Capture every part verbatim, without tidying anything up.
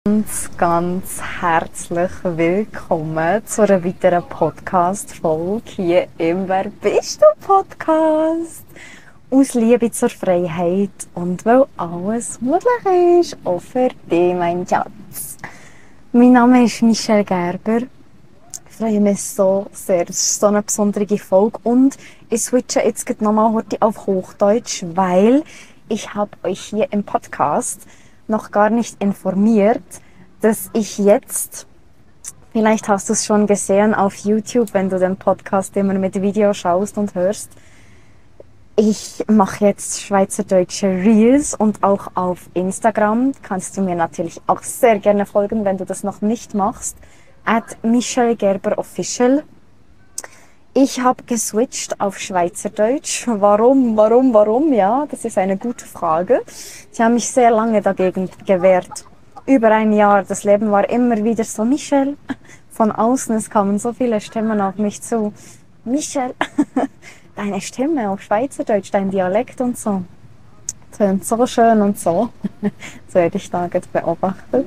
Ganz, ganz herzlich willkommen zu einer weiteren Podcast-Folge hier im «Wer bist du» Podcast. Aus Liebe zur Freiheit und weil alles möglich ist, auch für dich, mein Schatz. Mein Name ist Michelle Gerber. Ich freue mich so sehr. Das ist so eine besondere Folge und ich switche jetzt nochmal heute auf Hochdeutsch, weil ich habe euch hier im Podcast noch gar nicht informiert, dass ich jetzt, vielleicht hast du es schon gesehen auf YouTube, wenn du den Podcast immer mit Video schaust und hörst, ich mache jetzt schweizerdeutsche Reels und auch auf Instagram kannst du mir natürlich auch sehr gerne folgen, wenn du das noch nicht machst, at Michelle Gerber Official. Ich habe geswitcht auf Schweizerdeutsch. Warum, warum, warum? Ja, das ist eine gute Frage. Ich habe mich sehr lange dagegen gewehrt. Über ein Jahr. Das Leben war immer wieder so, Michelle, von außen, es kamen so viele Stimmen auf mich zu. Michelle, deine Stimme auf Schweizerdeutsch, dein Dialekt und so. Tönt so schön und so. So hätte ich da jetzt beobachtet.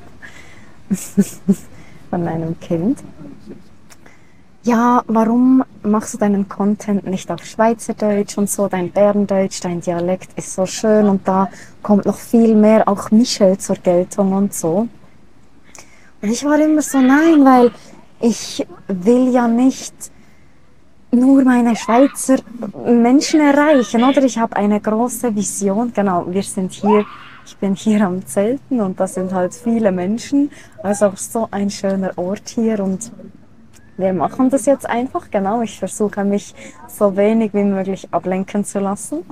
Von einem Kind. Ja, warum machst du deinen Content nicht auf Schweizerdeutsch und so, dein Berndeutsch, dein Dialekt ist so schön und da kommt noch viel mehr auch Michelle zur Geltung und so. Und ich war immer so, nein, weil ich will ja nicht nur meine Schweizer Menschen erreichen, oder? Ich habe eine große Vision, genau, wir sind hier, ich bin hier am Zelten und da sind halt viele Menschen, also auch so ein schöner Ort hier und wir machen das jetzt einfach, genau. Ich versuche mich so wenig wie möglich ablenken zu lassen.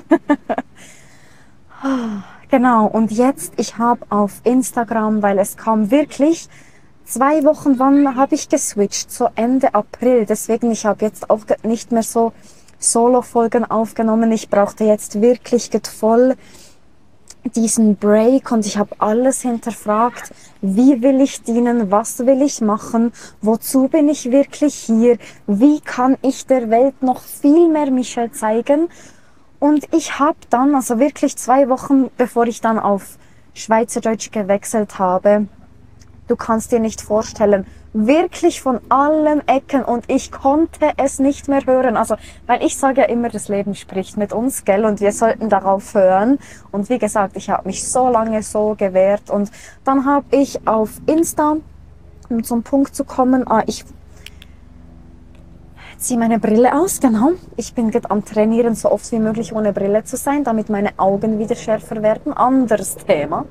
Genau, und jetzt, ich habe auf Instagram, weil es kam wirklich zwei Wochen, wann habe ich geswitcht? So Ende April. Deswegen, ich habe jetzt auch nicht mehr so Solo-Folgen aufgenommen. Ich brauchte jetzt wirklich voll diesen Break und ich habe alles hinterfragt. Wie will ich dienen? Was will ich machen? Wozu bin ich wirklich hier? Wie kann ich der Welt noch viel mehr Michelle zeigen? Und ich habe dann, also wirklich zwei Wochen bevor ich dann auf Schweizerdeutsch gewechselt habe, du kannst dir nicht vorstellen, wirklich von allen Ecken und ich konnte es nicht mehr hören. Also, weil ich sage ja immer, das Leben spricht mit uns, gell, und wir sollten darauf hören. Und wie gesagt, ich habe mich so lange so gewehrt und dann habe ich auf Insta, um zum Punkt zu kommen, ah, ich ziehe meine Brille aus, genau. Ich bin gerade am Trainieren, so oft wie möglich ohne Brille zu sein, damit meine Augen wieder schärfer werden. Anderes Thema.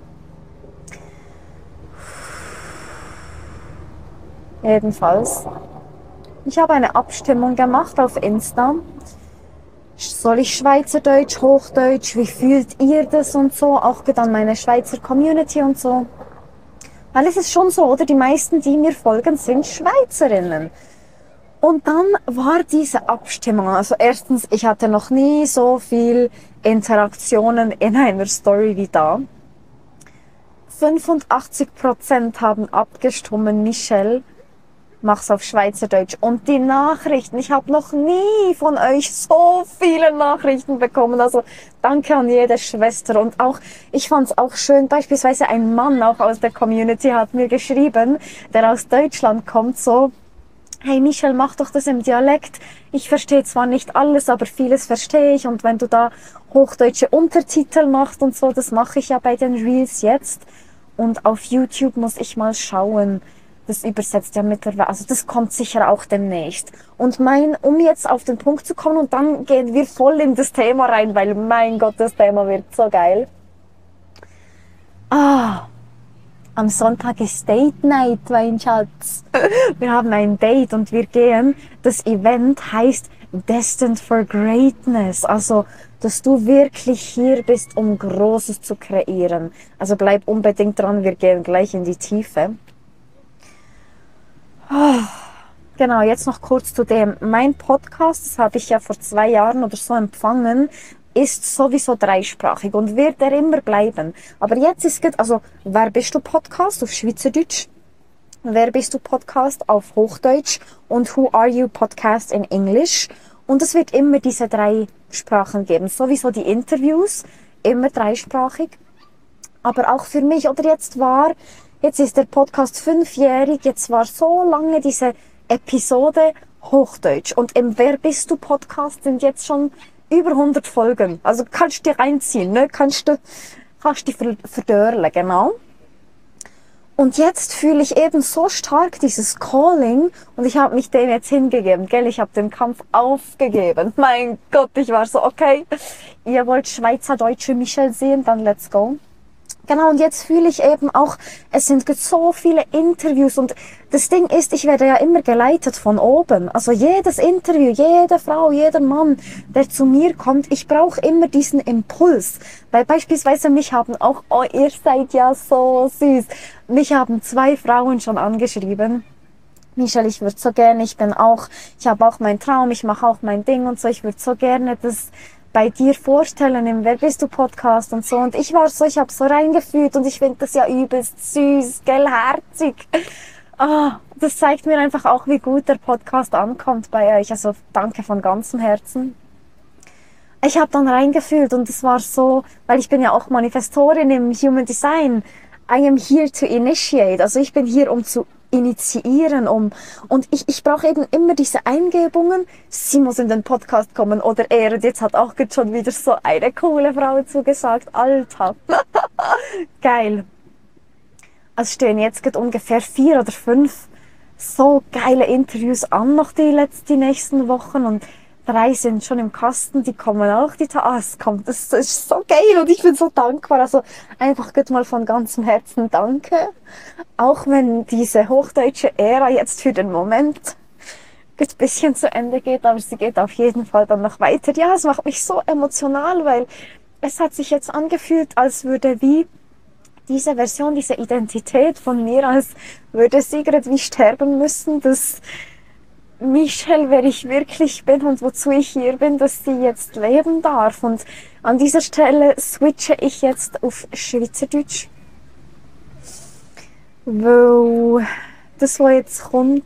Jedenfalls, ich habe eine Abstimmung gemacht auf Insta. Soll ich Schweizerdeutsch, Hochdeutsch, wie fühlt ihr das und so? Auch an meine Schweizer Community und so. Weil es ist schon so, oder? Die meisten, die mir folgen, sind Schweizerinnen. Und dann war diese Abstimmung, also erstens, ich hatte noch nie so viel Interaktionen in einer Story wie da. fünfundachtzig Prozent haben abgestimmt, Michelle, mach's auf Schweizerdeutsch. Und die Nachrichten, ich habe noch nie von euch so viele Nachrichten bekommen. Also danke an jede Schwester. Und auch, ich fand's auch schön, beispielsweise ein Mann auch aus der Community hat mir geschrieben, der aus Deutschland kommt, so, hey Michelle, mach doch das im Dialekt. Ich verstehe zwar nicht alles, aber vieles verstehe ich. Und wenn du da hochdeutsche Untertitel machst und so, das mache ich ja bei den Reels jetzt. Und auf YouTube muss ich mal schauen. Das übersetzt ja mittlerweile, also das kommt sicher auch demnächst. Und mein, um jetzt auf den Punkt zu kommen und dann gehen wir voll in das Thema rein, weil mein Gott, das Thema wird so geil. Ah, am Sonntag ist Date Night, mein Schatz. Wir haben ein Date und wir gehen, das Event heißt Destined for Greatness, also dass du wirklich hier bist, um Großes zu kreieren. Also bleib unbedingt dran, wir gehen gleich in die Tiefe. Oh, genau, jetzt noch kurz zu dem. Mein Podcast, das habe ich ja vor zwei Jahren oder so empfangen, ist sowieso dreisprachig und wird er immer bleiben. Aber jetzt ist es, also, wer bist du Podcast auf Schweizerdeutsch? Wer bist du Podcast auf Hochdeutsch? Und Who Are You Podcast in Englisch? Und es wird immer diese drei Sprachen geben. Sowieso die Interviews, immer dreisprachig. Aber auch für mich, oder jetzt war, Jetzt ist der Podcast fünfjährig, jetzt war so lange diese Episode Hochdeutsch. Und im Wer bist du Podcast sind jetzt schon über hundert Folgen. Also kannst du dir reinziehen, ne? Kannst du, kannst dich verdörlen, genau. Und jetzt fühle ich eben so stark dieses Calling und ich habe mich dem jetzt hingegeben, gell? Ich habe den Kampf aufgegeben. Mein Gott, ich war so, okay, ihr wollt schweizerdeutsche Michelle sehen, dann let's go. Genau, und jetzt fühle ich eben auch, es sind so viele Interviews und das Ding ist, ich werde ja immer geleitet von oben. Also jedes Interview, jede Frau, jeder Mann, der zu mir kommt, ich brauche immer diesen Impuls. Weil beispielsweise mich haben auch, oh, ihr seid ja so süß, mich haben zwei Frauen schon angeschrieben. Michelle, ich würde so gerne, ich bin auch, ich habe auch meinen Traum, ich mache auch mein Ding und so, ich würde so gerne das bei dir vorstellen im Wer bist du Podcast und so. Und ich war so, ich habe so reingefühlt und ich finde das ja übelst süß, gell, herzig. Ah, das zeigt mir einfach auch, wie gut der Podcast ankommt bei euch. Also danke von ganzem Herzen. Ich habe dann reingefühlt und es war so, weil ich bin ja auch Manifestorin im Human Design. I am here to initiate. Also ich bin hier, um zu initiieren, um, und ich, ich brauche eben immer diese Eingebungen, sie muss in den Podcast kommen oder er, und jetzt hat auch schon wieder so eine coole Frau zugesagt, Alter, geil. Also stehen jetzt gerade ungefähr vier oder fünf so geile Interviews an noch die letzten, die nächsten Wochen und drei sind schon im Kasten, die kommen auch, die Ta- ah, es kommt, das, das ist so geil und ich bin so dankbar, also einfach gut mal von ganzem Herzen danke, auch wenn diese hochdeutsche Ära jetzt für den Moment ein bisschen zu Ende geht, aber sie geht auf jeden Fall dann noch weiter. Ja, es macht mich so emotional, weil es hat sich jetzt angefühlt, als würde wie diese Version, diese Identität von mir, als würde sie gerade wie sterben müssen, dass Michelle, wer ich wirklich bin und wozu ich hier bin, dass sie jetzt leben darf. Und an dieser Stelle switche ich jetzt auf Schweizerdeutsch. Weil das, was jetzt kommt,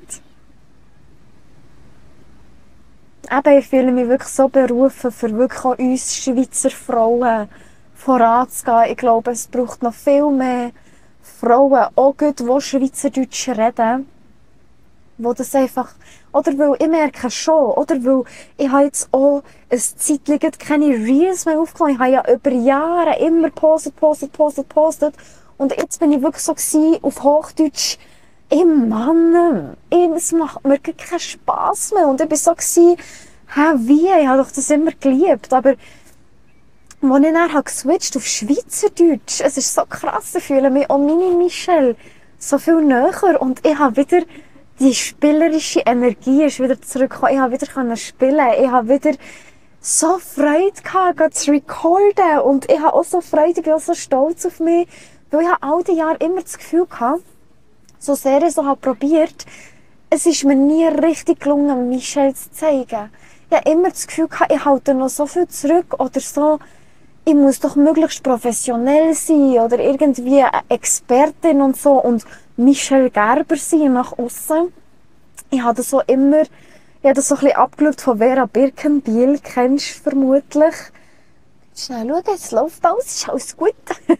eben, ich fühle mich wirklich so berufen, für wirklich auch uns Schweizer Frauen voranzugehen. Ich glaube, es braucht noch viel mehr Frauen, auch gut, die Schweizerdeutsch reden, wo das einfach, oder weil ich merke schon, oder weil ich habe jetzt auch eine Zeit lang keine Reels mehr aufgenommen. Ich habe ja über Jahre immer postet, postet, postet, postet. Und jetzt bin ich wirklich so gewesen, auf Hochdeutsch, ey Mann, ey, es macht mir keinen Spass mehr. Und ich bin so gewesen, hä, wie? Ich habe doch das immer geliebt. Aber als ich dann habe geswitcht auf Schweizerdeutsch, es ist so krass, ich fühle mich auch meine Michelle so viel näher. Und ich habe wieder die spielerische Energie ist wieder zurückgekommen. Ich habe wieder können spielen. Ich habe wieder so Freude gehabt, zu recorden. Und ich habe auch so Freude, ich bin auch so stolz auf mich. Weil ich habe all die Jahre immer das Gefühl gehabt, so sehr ich so habe probiert, es ist mir nie richtig gelungen, Michelle zu zeigen. Ich habe immer das Gefühl gehabt, ich halte noch so viel zurück oder so, ich muss doch möglichst professionell sein oder irgendwie eine Expertin und so und Michelle Gerber sein nach aussen. Ich habe das so immer, ich habe das so ein bisschen abgeschaut von Vera Birkenbiel, kennst du vermutlich. Schnell schauen, es läuft alles, ist alles gut.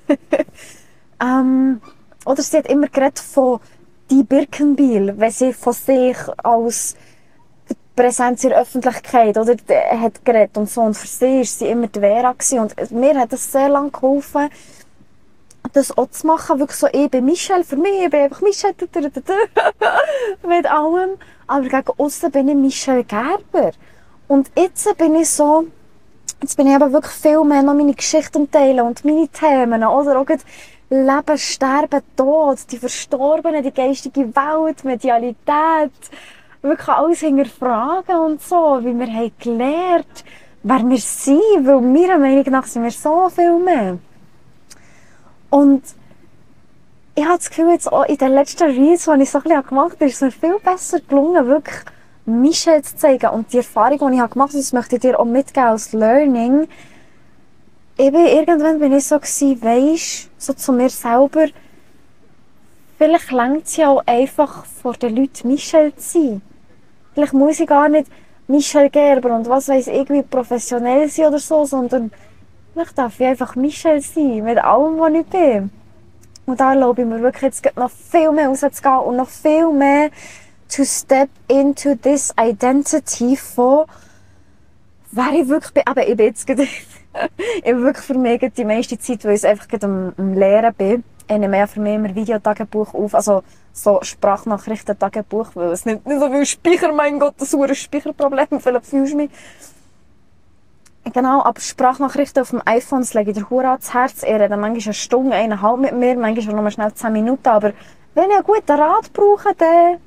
ähm, oder sie hat immer geredet von die Birkenbiel, wenn sie von sich als Präsenz in der Öffentlichkeit oder, hat geredet und so. Und für sie war sie immer die Vera gewesen. Und mir hat das sehr lange geholfen, das auch zu machen. Wirklich so, ich bin Michelle, für mich, ich bin einfach Michelle, mit allem. Aber gegen aussen bin ich Michelle Gerber. Und jetzt bin ich so, jetzt bin ich eben wirklich viel mehr noch meine Geschichten teilen und meine Themen, oder auch Leben, Sterben, Tod, die Verstorbenen, die geistige Welt, Medialität, wirklich alles hinterfragen und so, wie wir haben gelernt, wer wir sind, weil meiner Meinung nach sind wir so viel mehr. Und ich habe das Gefühl, jetzt auch in den letzten Reels, die ich so ein bisschen gemacht habe, ist es mir viel besser gelungen, wirklich Michelle zu zeigen. Und die Erfahrung, die ich gemacht habe, das möchte ich dir auch mitgeben als Learning. Eben, irgendwann bin ich so gewesen, weisst, so zu mir selber, vielleicht reicht es ja auch einfach, vor den Leuten Michelle zu sein. Vielleicht muss ich gar nicht Michelle Gerber und was weiss ich, irgendwie professionell sein oder so, sondern vielleicht darf ich einfach Michelle sein, mit allem, was ich bin. Und da erlaube ich mir wirklich jetzt noch viel mehr rauszugehen und noch viel mehr to step into this identity von, wer ich wirklich bin. Aber ich bin jetzt gerade, ich bin wirklich für mich die meiste Zeit, weil ich einfach gerade am, am Lehren bin. Ich nehme ja für mich immer Videotagebuch auf, also so Sprachnachrichten-Tagebuch, weil es nimmt nicht so viel Speicher, mein Gott, das ist ein Speicherproblem, vielleicht fühlst du mich. Genau, aber Sprachnachrichten auf dem iPhone, das lege ich dir hure ans Herz. Ich rede manchmal eine Stunde, eineinhalb mit mir, manchmal nur schnell zehn Minuten, aber wenn ich einen guten Rat brauche, dann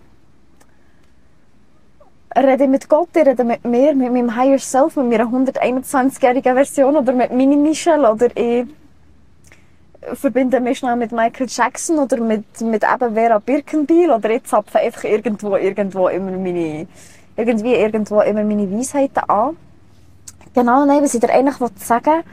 rede ich mit Gott, ich rede mit mir, mit meinem Higher Self, mit meiner hunderteinundzwanzigjährigen Version oder mit Mini Michelle oder ich verbinde mich schnell mit Michael Jackson oder mit, mit eben Vera Birkenbiel oder ich zapfe einfach irgendwo, irgendwo immer meine, irgendwie irgendwo immer meine Weisheiten an. Genau, nein, was ich dir eigentlich sagen wollte,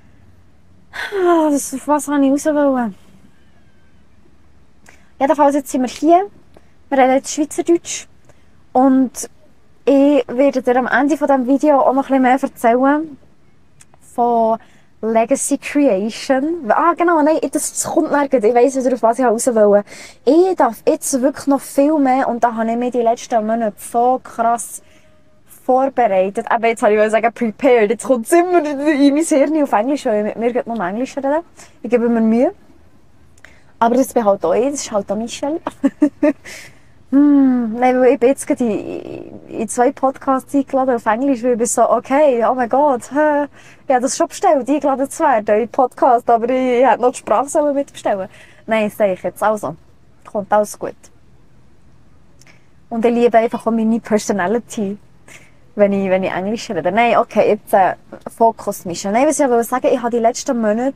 das, auf was wollte ich raus wollen? Jedenfalls, jetzt sind wir hier, wir reden jetzt Schweizerdeutsch und ich werde dir am Ende von diesem Video auch noch ein bisschen mehr erzählen von Legacy Creation. Ah, genau, nein, das kommt nirgends. Ich weiss wieder, auf was ich raus will. Ich darf jetzt wirklich noch viel mehr, und da habe ich mich die letzten Monate so krass vorbereitet. Aber jetzt habe ich sagen, prepared. Jetzt kommt es immer in mein Hirn auf Englisch, weil ich mit mir noch Englisch reden. Ich gebe mir Mühe. Aber das bin halt auch ich, das ist halt auch Michelle. hm, nein, weil ich bin jetzt gerade in, in zwei Podcasts eingeladen auf Englisch, weil ich bin so, okay, oh mein Gott, hä, ich habe das schon bestellt, eingeladen zu werden in Podcast, aber ich hätte noch die Sprache mitbestellen. Nein, das sage ich jetzt. Also, kommt alles gut. Und ich liebe einfach auch meine Personality, wenn ich, wenn ich Englisch rede. Nein, okay, jetzt äh, Fokus mischen. Nein, was ich aber sagen, ich habe die letzten Monate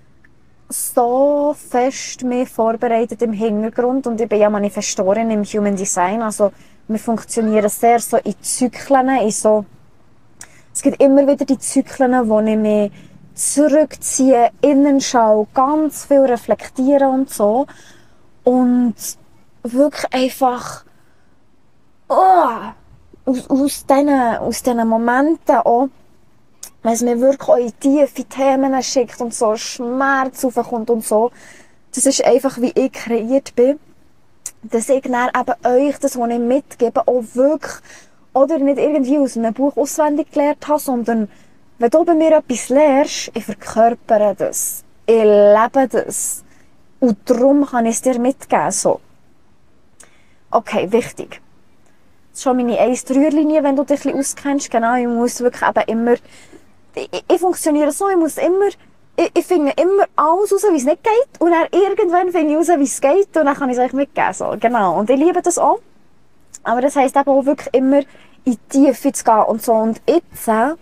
so fest mich vorbereitet im Hintergrund, und ich bin ja Manifestorin im Human Design, also wir funktionieren sehr so in Zyklen, in so, es gibt immer wieder die Zyklen, wo ich mich zurückziehe, innen schaue, ganz viel reflektiere und so, und wirklich einfach oh, aus, aus diesen aus diesen Momenten auch, wenn es mir wirklich auch in tiefe Themen schickt und so Schmerz aufkommt und so, das ist einfach, wie ich kreiert bin, dass ich dann eben euch das, was ich mitgebe, auch wirklich, oder nicht irgendwie aus einem Buch auswendig gelernt habe, sondern wenn du bei mir etwas lernst, ich verkörpere das, ich lebe das, und darum kann ich es dir mitgeben, so. Okay, wichtig. Das ist schon meine eins drei Linie, wenn du dich ein bisschen auskennst, genau, ich muss wirklich eben immer, Ich, ich funktioniere so, ich muss immer, ich, ich finde immer alles raus, wie es nicht geht, und dann irgendwann finde ich raus, wie es geht, und dann kann ich es euch mitgeben, so. Genau. Und ich liebe das auch. Aber das heisst eben auch wirklich immer in die Tiefe zu gehen und so. Und jetzt, äh,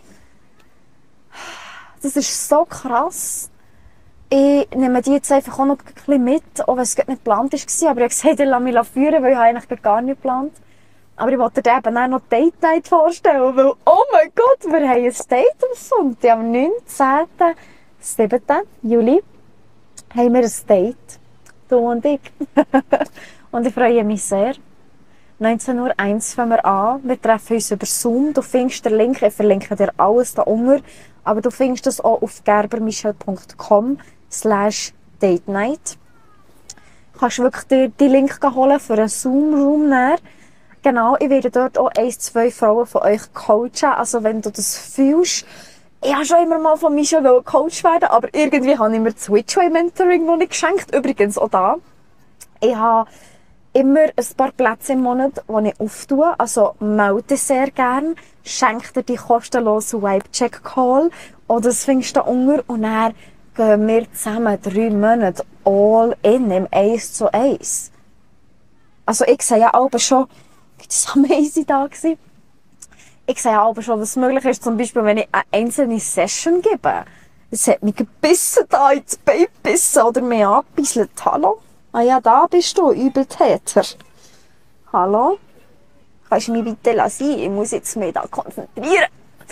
das ist so krass. Ich nehme die jetzt einfach auch noch ein bisschen mit, auch wenn es nicht geplant war, aber ich habe gesagt, ich lasse mich führen, weil ich eigentlich gar nicht geplant. Aber ich wollte dir eben auch noch Date Night vorstellen, weil, oh mein Gott, wir haben ein Date am Sonntag, am neunzehnten siebten Juli haben wir ein Date, du und ich. Und ich freue mich sehr. neunzehn Uhr eins fangen wir an, wir treffen uns über Zoom, du findest den Link, ich verlinke dir alles da unten, aber du findest das auch auf gerbermichel punkt com slash date night. Du kannst wirklich dir den Link holen für einen Zoom-Room näher. Genau, ich werde dort auch ein, zwei Frauen von euch coachen. Also wenn du das fühlst, ich habe schon immer mal von Michelle Coach werden, aber irgendwie habe ich mir das Witchway-Mentoring noch nicht geschenkt. Übrigens auch da. Ich habe immer ein paar Plätze im Monat, die ich auftue. Also melde sehr gerne. Schenke dir die kostenlose Vibe-Check-Call. Oder das findest du da unten. Und dann gehen wir zusammen drei Monate all in, im eins zu eins. Also ich sehe ja auch schon, das war amazing da. Ich sehe aber schon, was möglich ist, zum Beispiel, wenn ich eine einzelne Session gebe. Es hat mich gebissen, da ins Bein gebissen oder mich angebisselt. Hallo? Ah ja, da bist du, Übeltäter. Hallo? Kannst du mich bitte lassen? Ich muss jetzt mich da konzentrieren.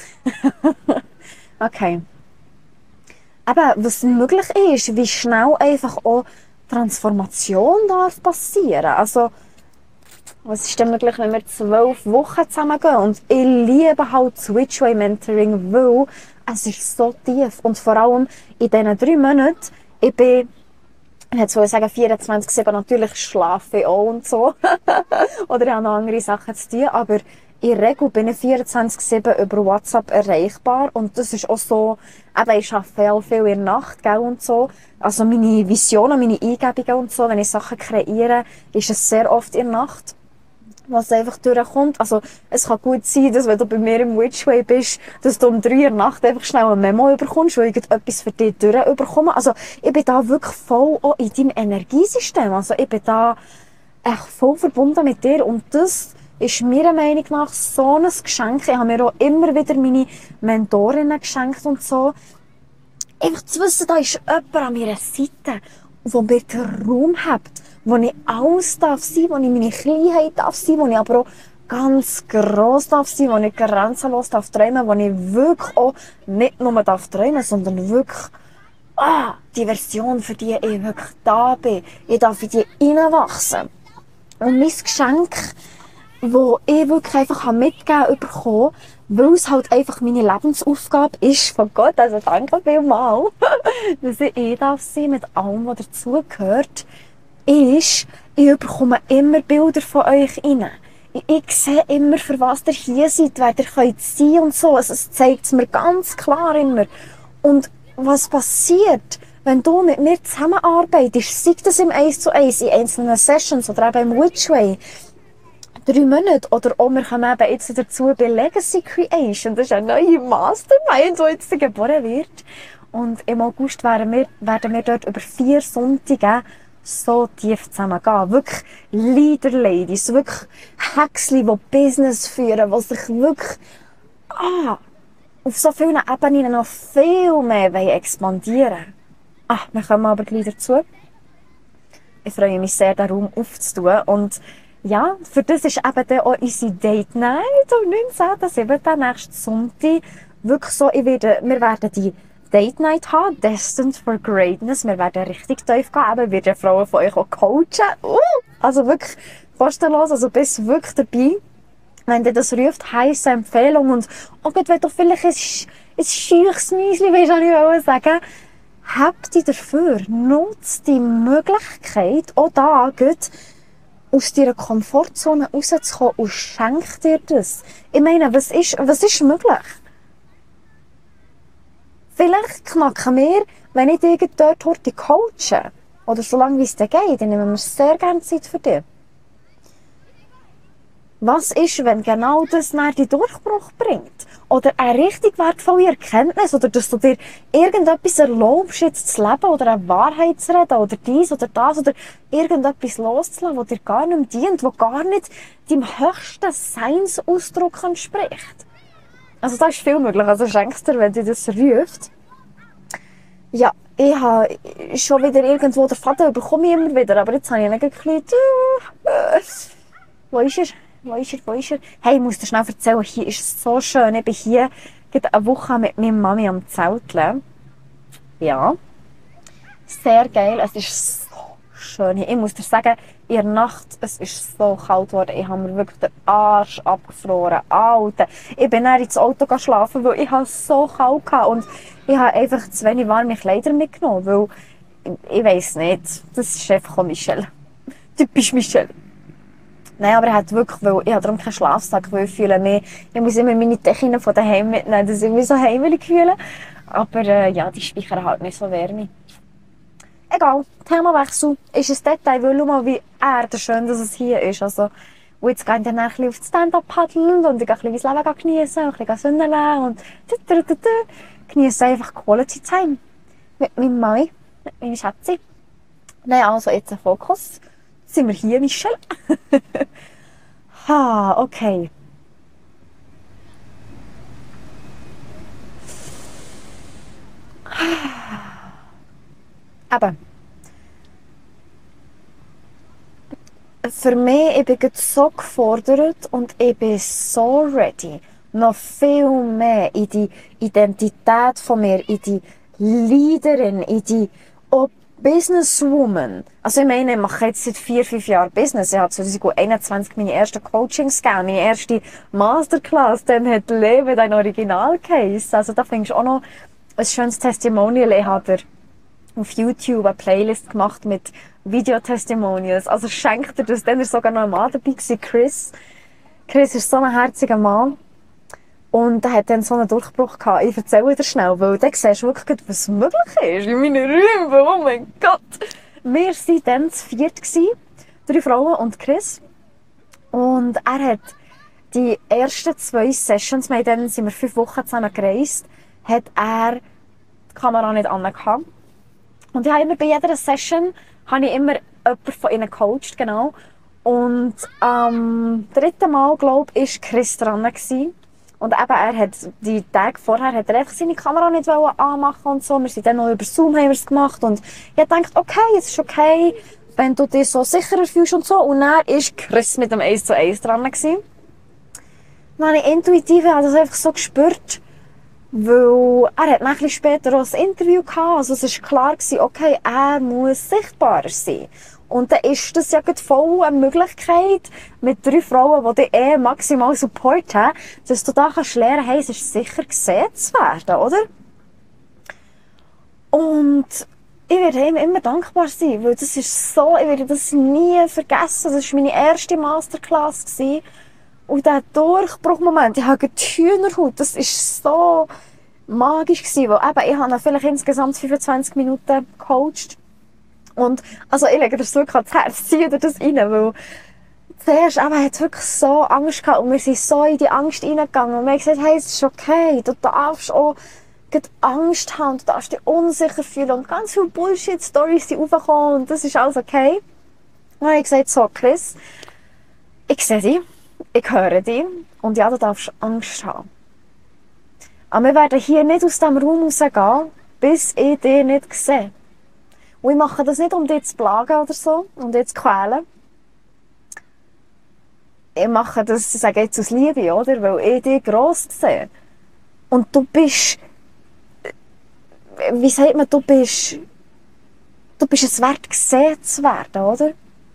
Okay. Aber was möglich ist, wie schnell einfach auch Transformation darf passieren. Also, was ist denn möglich, wenn wir zwölf Wochen zusammen gehen? Und ich liebe halt das Witchway Mentoring, weil es ist so tief. Und vor allem in diesen drei Monaten, ich bin ich wollte sagen, vierundzwanzig sieben, natürlich schlafe ich auch und so. Oder ich habe noch andere Sachen zu tun. Aber in der Regel bin ich vierundzwanzig sieben über WhatsApp erreichbar. Und das ist auch so, eben, ich arbeite auch viel in der Nacht, gell, und so. Also meine Visionen, meine Eingebungen und so, wenn ich Sachen kreiere, ist es sehr oft in der Nacht, was einfach durchkommt. Also, es kann gut sein, dass wenn du bei mir im Witchway bist, dass du um drei Uhr in der Nacht einfach schnell ein Memo überkommst, wo irgendetwas für dich durchüberkommt. Also, ich bin da wirklich voll auch in deinem Energiesystem. Also, ich bin da echt voll verbunden mit dir. Und das ist meiner Meinung nach so ein Geschenk. Ich habe mir auch immer wieder meine Mentorinnen geschenkt und so. Einfach zu wissen, da ist jemand an meiner Seite, der mir den Raum hat, wo ich alles darf sein, wo ich meine Kleinheit darf sein, wo ich aber auch ganz gross darf sein, wo ich grenzenlos darf träumen, wo ich wirklich auch nicht nur darf träumen, sondern wirklich, ah, die Version, für die ich wirklich da bin. Ich darf in die hineinwachsen. Und mein Geschenk, wo ich wirklich einfach mitgegeben bekommen, weil es halt einfach meine Lebensaufgabe ist von Gott, also danke vielmals, dass ich eh darf sein mit allem, was dazugehört, ist, ich bekomme immer Bilder von euch rein. Ich, ich sehe immer, für was ihr hier seid, wer ihr könnt sein und so. Also es zeigt es mir ganz klar immer. Und was passiert, wenn du mit mir zusammenarbeitest, sei das im eins zu eins, in einzelnen Sessions oder eben im Witchway, drei Monate, oder auch wir kommen eben jetzt dazu bei Legacy Creation, das ist eine neue Mastermind, die jetzt geboren wird. Und im August werden wir, werden wir dort über vier Sonntage so tief zusammen gehen. Wirklich Leader-Ladies, wirklich Hexli, die Business führen, die sich wirklich ah, auf so vielen Ebenen noch viel mehr expandieren wollen. Ah, wir kommen aber gleich dazu. Ich freue mich sehr, den Raum aufzutun. Und ja, für das ist eben dann auch unsere Date Night am neunzehnten siebten nächsten Sonntag. Wirklich so, ich werde, wir werden die Date Night haben, Destined for Greatness. Wir werden richtig tief gehen, eben, wir werden Frauen von euch auch coachen. Uh, also wirklich kostenlos, also bist wirklich dabei. Wenn dir das ruft, heisse Empfehlung. Und oh Gott, wenn du vielleicht ein, ein scheuches Müsli willst, kann ich auch sagen, hab dich dafür, nutz die Möglichkeit, auch da gut, aus deiner Komfortzone rauszukommen und schenk dir das. Ich meine, was ist, was ist möglich? Vielleicht knacken wir, wenn ich dich dort heute coache, oder solange wie es dir geht, dann nehmen wir sehr gerne Zeit für dich. Was ist, wenn genau das nach die Durchbruch bringt? Oder eine richtig wertvolle Erkenntnis? Oder dass du dir irgendetwas erlaubst, jetzt zu leben? Oder eine Wahrheit zu reden? Oder dies oder das? Oder irgendetwas loszulassen, das dir gar nicht mehr dient? Das gar nicht deinem höchsten Seinsausdruck entspricht? Also da ist viel möglich. Also schenkst dir, wenn dir das ruft. Ja, ich habe schon wieder irgendwo den Faden, bekomme ich immer wieder. Aber jetzt habe ich einen kleinen... Wo ist er? Wo ist er? Wo ist er? Hey, ich muss dir schnell erzählen, hier ist es so schön. Ich bin hier eine Woche mit meiner Mami am Zelteln. Ja. Sehr geil. Es ist so schön hier. Ich muss dir sagen, in der Nacht, es ist so kalt geworden. Ich habe mir wirklich den Arsch abgefroren. Alter. Ich bin dann ins Auto schlafen, weil ich es so kalt hatte. Und ich habe einfach zu wenig warme Kleider mitgenommen, weil ich, ich weiss nicht. Das ist einfach Michelle. Typisch Michelle. Nein, aber er hat wirklich, weil ich habe darum keinen Schlafsack, weil ich fühle mich, ich muss immer meine Decken von daheim mitnehmen, dass ich mich so heimelig fühle. Aber äh, ja, die speichern halt nicht so Wärme. Egal, Themawechsel ist ein Detail, weil schau mal, wie erdenschön dass es hier ist. Also, und jetzt gehe ich dann ein bisschen auf das Stand-up paddeln und ich gehe ein bisschen mein Leben geniessen und ein bisschen Sonne nehmen und genieße einfach Quality Time mit meinem Mami, mit meiner Schätze. Nein, also jetzt ein Fokus. Jetzt sind wir hier, Michelle. Ha, okay. Eben. Für mich, ich bin so gefordert und ich bin so ready, noch viel mehr in die Identität von mir, in die Leaderin, in die oh, Businesswoman. Also ich meine, ich mache jetzt seit vier, fünf Jahren Business. Ich habe zwanzig einundzwanzig meine ersten Coachings gegeben, meine erste Masterclass, dann hat Leben dein Original geheißen. Also da findest du auch noch ein schönes Testimonial. Ich habe auf YouTube eine Playlist gemacht mit Videotestimonials. Also schenkt er das, dann war sogar noch ein Mann dabei, Chris. Chris ist so ein herziger Mann. Und er hat dann so einen Durchbruch gehabt. Ich erzähle dir schnell, weil dann siehst du wirklich, was möglich ist in meinen Räumen. Oh mein Gott! Wir waren dann zu viert, drei Frauen und Chris. Und er hat die ersten zwei Sessions, wir dann sind wir fünf Wochen zusammen gereist, hat er die Kamera nicht angehabt. Und ich habe immer bei jeder Session habe ich immer jemanden von ihnen gecoacht, genau. Und am dritten Mal, glaube ich, war Chris dran gewesen. Und eben, er hat die Tage vorher hat er einfach seine Kamera nicht anmachen und so. Wir sind dann noch über Zoom haben wir es gemacht. Und ich dachte, okay, es ist okay, wenn du dich so sicherer fühlst und so. Und dann war Chris mit dem eins zu eins dran gewesen. Dann habe ich intuitiv das einfach so gespürt, weil er hat ein bisschen später auch ein Interview gehabt. Also es war klar gewesen, okay, er muss sichtbarer sein. Und dann ist das ja voll eine Möglichkeit, mit drei Frauen, die dich eh maximal Support haben, dass du da kannst lernen, hey, es ist sicher gesehen zu werden, oder? Und ich werde ihm immer dankbar sein, weil das ist so, ich werde das nie vergessen. Das war meine erste Masterclass gewesen. Und dieser Durchbruchmoment, ich habe die Hühnerhaut, das war so magisch gewesen, weil eben, ich habe ihn vielleicht insgesamt fünfundzwanzig Minuten gecoacht. Und, also, ich lege das wirklich ans Herz, ziehe dir das rein, weil zuerst eben, hat wirklich so Angst gehabt und wir sind so in die Angst reingegangen und wir haben gesagt, hey, es ist okay, du darfst auch Angst haben, du darfst dich unsicher fühlen und ganz viele Bullshit-Stories sind aufgekommen und das ist alles okay. Und dann habe ich gesagt, so, Chris, ich sehe dich, ich höre dich und ja, du darfst Angst haben. Aber wir werden hier nicht aus diesem Raum rausgehen, bis ich dich nicht sehe. Und ich mache das nicht, um dich zu plagen oder so, um dich zu quälen. Ich mache das, ich sage jetzt aus Liebe, oder? Weil ich dich gross sehe. Und du bist, wie sagt man, du bist, du bist es wert, gesehen zu werden, oder?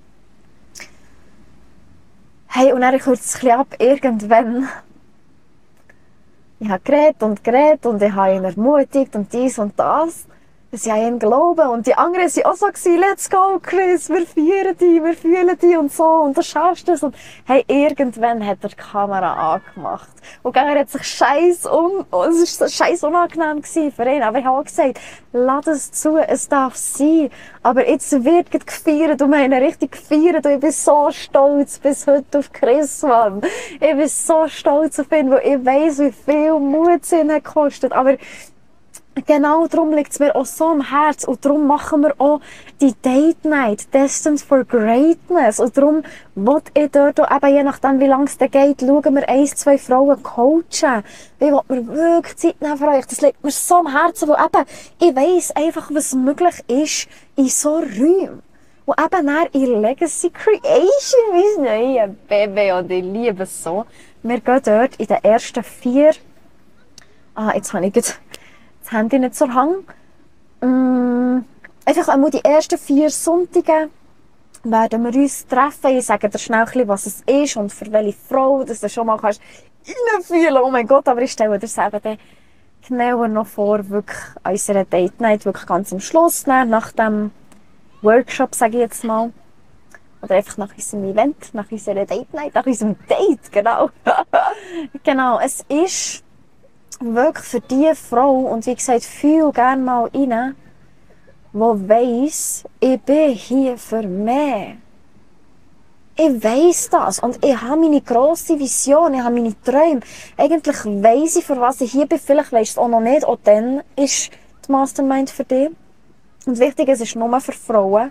Hey, und dann kürzt es ein bisschen ab, irgendwann. Ich habe geredet und geredet und ich habe ihn ermutigt und dies und das. Sie haben ihm glauben und die anderen waren auch so gewesen, let's go Chris, wir fühlen dich, wir fühlen dich und so und du schaffst es. Und hey, irgendwann hat er die Kamera angemacht. Und er hat sich scheiß un, es war scheiß unangenehm für ihn, aber ich habe auch gesagt, lass es zu, es darf sein. Aber jetzt wird gefeiert und wir haben ihn richtig gefeiert und ich bin so stolz bis heute auf Chris, Mann. Ich bin so stolz auf ihn, weil ich weiss, wie viel Mut es ihn hat gekostet. Aber genau darum liegt es mir auch so am Herzen und darum machen wir auch die Date Night, Destined for Greatness. Und darum will ich dort auch, eben je nachdem wie lange es dann geht, schauen wir ein, zwei Frauen coachen. Ich will mir wirklich Zeit nehmen für euch. Das liegt mir so am Herzen, weil eben, ich weiss einfach, was möglich ist in so Räumen. Und eben dann in Legacy Creation, mein neues Baby, und ich liebe es so. Wir gehen dort in den ersten vier, ah, jetzt habe ich gerade das Handy nicht zur Hand. Mm, einfach einmal die ersten vier Sonntage werden wir uns treffen. Ich sage dir schnell ein bisschen, was es ist und für welche Frau, dass du schon mal kannst reinfühlen. Oh mein Gott, aber ich stelle dir selber dann genauer noch vor, wirklich an unserer Date Night, wirklich ganz am Schluss, nach dem Workshop, sage ich jetzt mal. Oder einfach nach unserem Event, nach unserer Date Night, nach unserem Date, genau. Genau, es ist wirklich für diese Frau, und wie gesagt, fühl gerne mal rein, die weiss, ich bin hier für mich. Ich weiss das und ich habe meine grosse Vision, ich habe meine Träume. Eigentlich weiss ich, für was ich hier bin, vielleicht weisst du es auch noch nicht, auch dann ist die Mastermind für dich. Und wichtig, es ist nur für Frauen.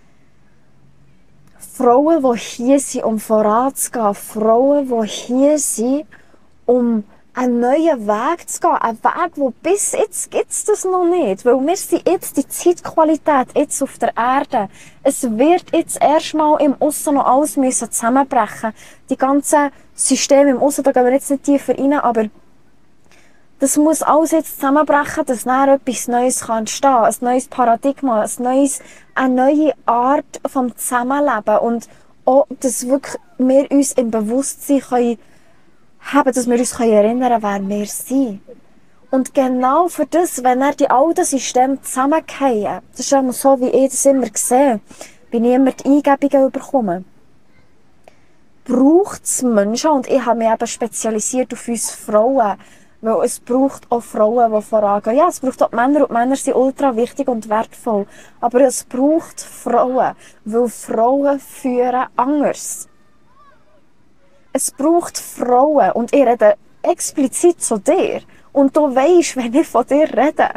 Frauen, die hier sind, um voranzugehen. Frauen, die hier sind, um einen neuen Weg zu gehen. Ein Weg, wo bis jetzt gibt es das noch nicht. Weil wir sind jetzt die Zeitqualität jetzt auf der Erde. Es wird jetzt erstmal im Aussen noch alles müssen zusammenbrechen. Die ganzen Systeme im Aussen, da gehen wir jetzt nicht tiefer rein, aber das muss alles jetzt zusammenbrechen, dass dann etwas Neues kann entstehen kann. Ein neues Paradigma, ein neues, eine neue Art vom Zusammenleben. Und auch, dass wirklich wir uns im Bewusstsein können haben, dass wir uns erinnern können, wer wir sind. Und genau für das, wenn er die alten Systeme zusammenfallen, das ist immer so, wie ich das immer sehe, wenn ich immer die Eingebungen bekomme, braucht es Menschen, und ich habe mich eben spezialisiert auf uns Frauen, weil es braucht auch Frauen, die vorangehen. Ja, es braucht auch Männer, und Männer sind ultra wichtig und wertvoll. Aber es braucht Frauen, weil Frauen führen anders. Es braucht Frauen, und ich rede explizit zu dir. Und du weisst, wenn ich von dir rede.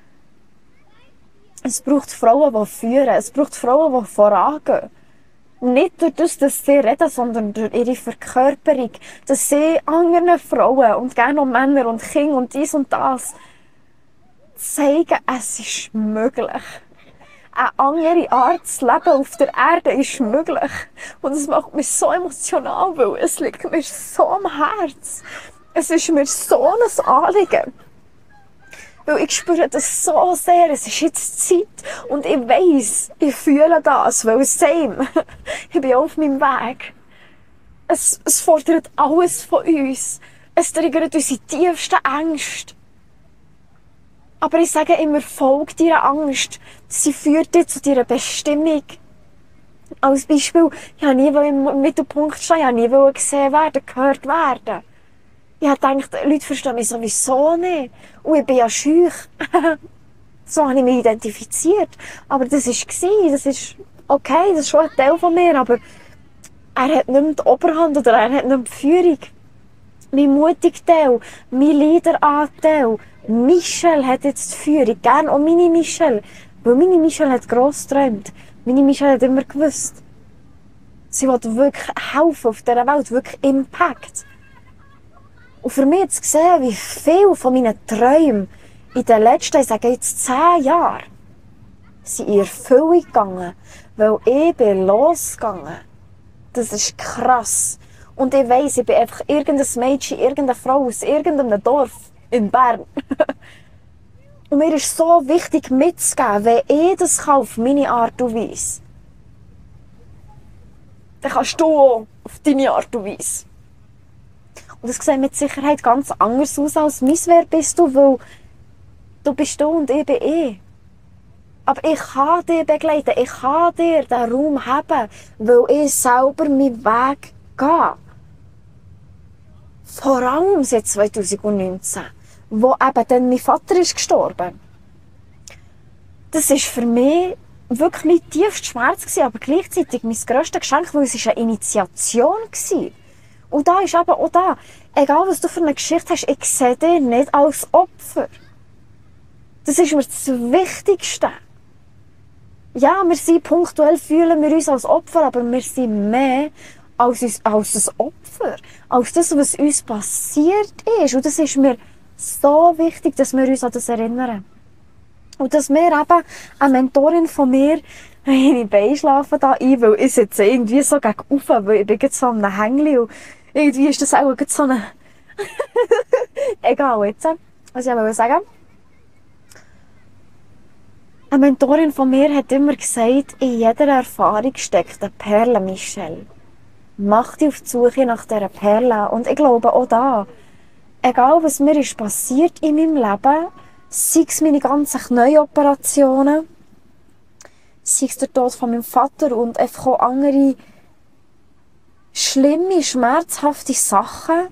Es braucht Frauen, die führen. Es braucht Frauen, die vorangehen. Nicht durch das, dass sie reden, sondern durch ihre Verkörperung. Dass sie anderen Frauen und gerne auch Männer und Kinder und dies und das zeigen, es ist möglich. Eine andere Art zu leben auf der Erde ist möglich. Und es macht mich so emotional, weil es liegt mir so am Herz. Es ist mir so ein Anliegen. Weil ich spüre das so sehr. Es ist jetzt Zeit. Und ich weiss, ich fühle das, weil same. Ich bin auf meinem Weg. Es, es fordert alles von uns. Es triggert unsere tiefsten Ängste. Aber ich sage immer, folge deiner Angst. Sie führt dich zu deiner Bestimmung. Als Beispiel, ich wollte nie im Mittelpunkt stehen, ich wollte nie gesehen werden, gehört werden. Ich habe gedacht, Leute verstehen mich sowieso nicht. Und ich bin ja schüch. So habe ich mich identifiziert. Aber das war, das ist okay, das ist schon ein Teil von mir, aber er hat nicht mehr die Oberhand oder er hat nicht mehr die Führung. Mein mutiger Teil, mein Leaderanteil, Michelle hat jetzt die Führung. Gerne auch meine Michelle. Weil meine Michelle hat gross geträumt. Meine Michelle hat immer gewusst. Sie will wirklich helfen auf dieser Welt, wirklich Impact. Und für mich zu sehen, wie viel von meinen Träumen in den letzten, ich sage jetzt zehn Jahren, sind in Erfüllung gegangen, weil ich bin losgegangen. Das ist krass. Und ich weiss, ich bin einfach irgendein Mädchen, irgendeine Frau aus irgendeinem Dorf in Bern. Und mir ist so wichtig mitzugeben, wenn ich das kann auf meine Art und Weise, dann kannst du auch auf deine Art und Weise. Und das sieht mit Sicherheit ganz anders aus als mein Wer bist du, weil du bist du und ich bin ich. Aber ich kann dich begleiten, ich kann dir den Raum haben, weil ich selber meinen Weg gehe. Vor allem seit zwanzig neunzehn, wo eben dann mein Vater ist gestorben. Das war für mich wirklich mein tiefster Schmerz, aber gleichzeitig mein grösstes Geschenk, weil es eine Initiation war. Und da ist eben auch da, egal was du für eine Geschichte hast, ich sehe dich nicht als Opfer. Das ist mir das Wichtigste. Ja, wir sind punktuell, fühlen wir uns als Opfer, aber wir sind mehr als, uns, als ein Opfer. Als das, was uns passiert ist. Und das ist mir so wichtig, dass wir uns an das erinnern. Und dass wir eben, eine Mentorin von mir, meine Beine schlafen da ein, weil ich sitze irgendwie so gegen rauf, weil ich bin jetzt so an einem Hängli und irgendwie ist das auch so eine... Egal jetzt, was ich wollte sagen. Eine Mentorin von mir hat immer gesagt, in jeder Erfahrung steckt eine Perle, Michelle. Mach dich auf die Suche nach dieser Perle. Und ich glaube auch da, egal was mir ist passiert in meinem Leben, sei es meine ganzen Knäoperationen, sei es der Tod von meinem Vater und einfach auch andere schlimme, schmerzhafte Sachen.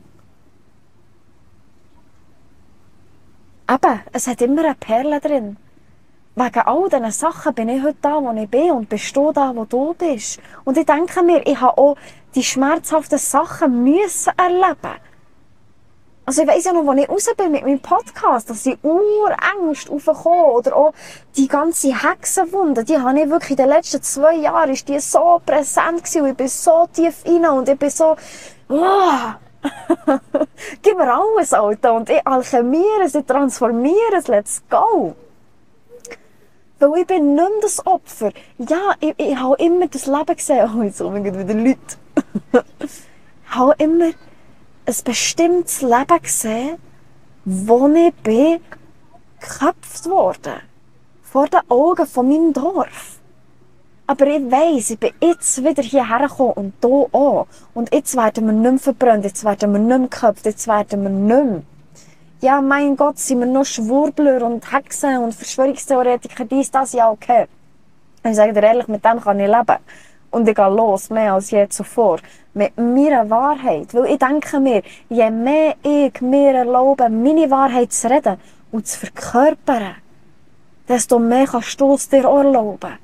Eben, es hat immer eine Perle drin. Wegen all diesen Sachen bin ich heute da, wo ich bin und bist du da, wo du bist. Und ich denke mir, ich habe auch die schmerzhaften Sachen müssen erleben. Also ich weiss ja noch, als ich raus bin mit meinem Podcast, dass die Urängste aufgekommen oder auch die ganze Hexenwunde, die habe ich wirklich in den letzten zwei Jahren, ist die so präsent gewesen und ich bin so tief rein und ich bin so, oh, gib mir alles, Alter, und ich alchemiere es, ich transformiere es, let's go. Weil ich bin nicht mehr das Opfer. Ja, ich, ich habe immer das Leben gesehen. Oh, jetzt kommen wieder Leute. Ich habe immer ein bestimmtes Leben gesehen, wo ich bin geköpft worden. Vor den Augen von meinem Dorf. Aber ich weiss, ich bin jetzt wieder hierher gekommen und hier auch. Und jetzt werden wir nicht mehr verbrannt, jetzt werden wir nicht mehr geköpft, jetzt werden wir nicht mehr. ja, mein Gott, sind wir noch Schwurbler und Hexen und Verschwörungstheoretiker, dies, das, ja, okay. Ich sage dir ehrlich, mit dem kann ich leben. Und ich gehe los, mehr als je zuvor. Mit meiner Wahrheit. Weil ich denke mir, je mehr ich mir erlaube, meine Wahrheit zu reden und zu verkörpern, desto mehr kannst du es dir auch erlauben.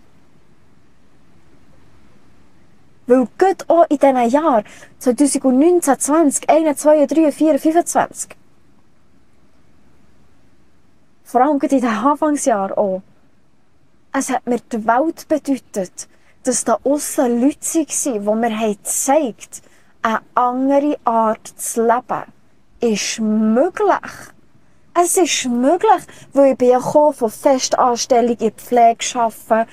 Weil gerade auch in diesen Jahren, zwanzig neunzehn, zwanzig, einundzwanzig, zwei, drei, vier, fünfundzwanzig, vor allem gerade in den Anfangsjahren auch, es hat mir die Welt bedeutet, dass da aussen Leute waren, die mir gezeigt haben, eine andere Art zu leben ist möglich. Es ist möglich, weil ich bin ja gekommen von Festanstellung in der Pflege arbeiten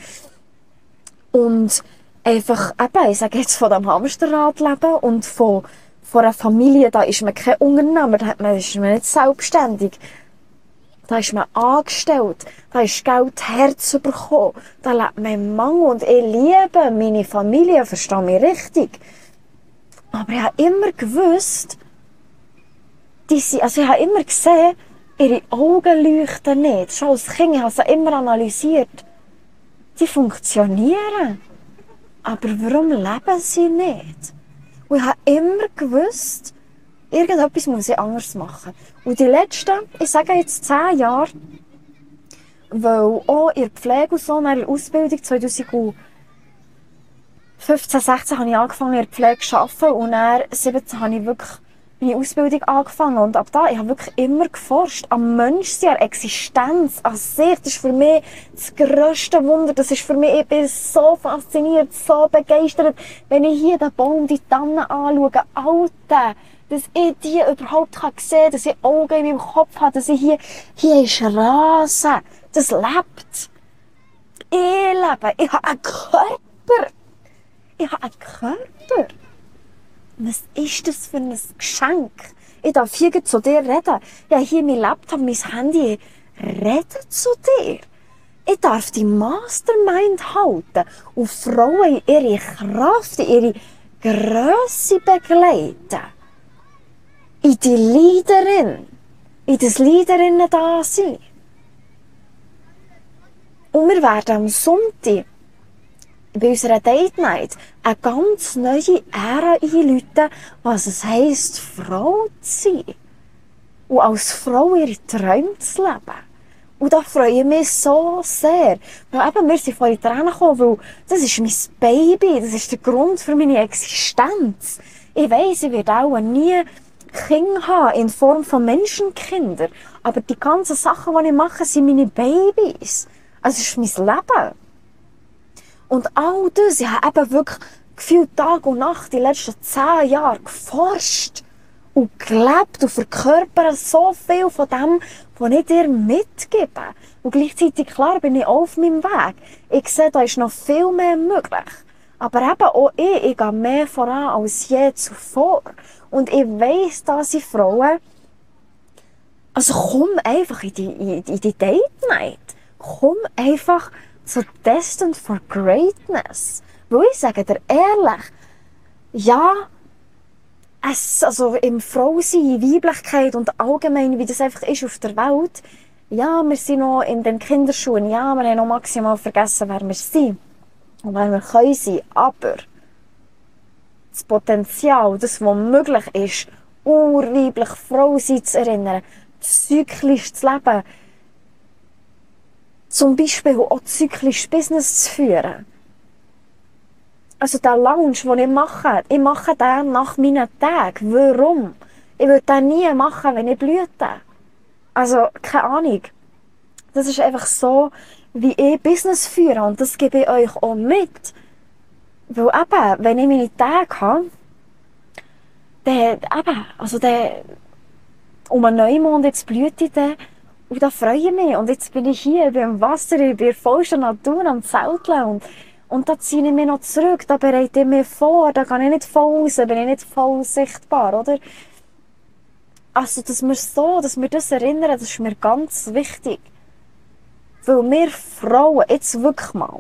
und einfach, eben, ich sage jetzt von dem Hamsterrad leben und von, von einer Familie, da ist man kein Unternehmer, da hat man, ist man nicht selbstständig. Da ist man angestellt, da ist Geld Herz bekommen, da lebt man im Mangel und ich liebe meine Familie, verstehe mich richtig. Aber ich habe immer gewusst, die sind, also ich habe immer gesehen, ihre Augen leuchten nicht. Schon als Kind, ich habe sie immer analysiert. Die funktionieren. Aber warum leben sie nicht? Und ich habe immer gewusst, irgendetwas muss ich anders machen. Und die letzten, ich sage jetzt zehn Jahre, weil auch in der Pflege und so, in der Ausbildung zwanzig fünfzehn, sechzehn habe ich angefangen in der Pflege zu arbeiten und dann siebzehn habe ich wirklich meine Ausbildung angefangen. Und ab da, ich habe wirklich immer geforscht am Menschsein, an Existenz, an sich. Das ist für mich das grösste Wunder. Das ist für mich, ich bin so fasziniert, so begeistert, wenn ich hier den Baum, die Tannen anschaue. Alter, dass ich die überhaupt sehen kann, dass ich Augen in meinem Kopf habe, dass ich hier, hier ist Rasen. Das lebt. Ich lebe. Ich habe einen Körper. Ich habe einen Körper. Was ist das für ein Geschenk? Ich darf hier zu dir reden. Ja, hier mein Laptop, mein Handy. Reden zu dir. Ich darf die Mastermind halten und Frauen in ihre Kraft, in ihre Grösse begleiten. In die Leaderin. In das Leaderinnen-Dasein. Und wir werden am Sonntag bei unserer Date Night eine ganz neue Ära einläuten, was es heisst, Frau zu sein. Und als Frau ihre Träume zu leben. Und da freue ich mich so sehr. Weil eben, wir sind vor die Tränen gekommen, weil das ist mein Baby, das ist der Grund für meine Existenz. Ich weiss, ich werde auch nie Kinder haben in Form von Menschenkindern. Aber die ganzen Sachen, die ich mache, sind meine Babys. Also es ist mein Leben. Und all das, ich habe eben wirklich gefühlt Tag und Nacht die letzten zehn Jahre geforscht und gelebt und verkörpert so viel von dem, was ich dir mitgebe. Und gleichzeitig, klar, bin ich auch auf meinem Weg. Ich sehe, da ist noch viel mehr möglich. Aber eben auch ich, ich gehe mehr voran als je zuvor. Und ich weiss, dass ich Frauen, also komm einfach in die, in, in die Date Night. Komm einfach so destined for greatness. Weil ich sage dir ehrlich, ja, es, also im Frausein, Weiblichkeit und allgemein, wie das einfach ist auf der Welt, ja, wir sind noch in den Kinderschuhen, ja, wir haben noch maximal vergessen, wer wir sind und wer wir können sein, aber das Potenzial, das, was möglich ist, urweiblich Frau sein zu erinnern, zyklisch zu leben, zum Beispiel auch zyklisch Business zu führen. Also der Lounge, den ich mache, ich mache den nach meinen Tagen. Warum? Ich würde den nie machen, wenn ich blüte. Also, keine Ahnung. Das ist einfach so, wie ich Business führe. Und das gebe ich euch auch mit. Weil eben, wenn ich meine Tage habe, dann, eben, also dann, um einen Neumond jetzt blüht ich dann, und da freue ich mich. Und jetzt bin ich hier, ich bin im Wasser, ich bin in vollster Natur am Zelteln. Und, und da ziehe ich mich noch zurück, da bereite ich mich vor, da kann ich nicht voll raus, bin ich nicht voll sichtbar, oder? Also, dass wir so, dass wir das erinnern, das ist mir ganz wichtig. Weil wir Frauen, jetzt wirklich mal,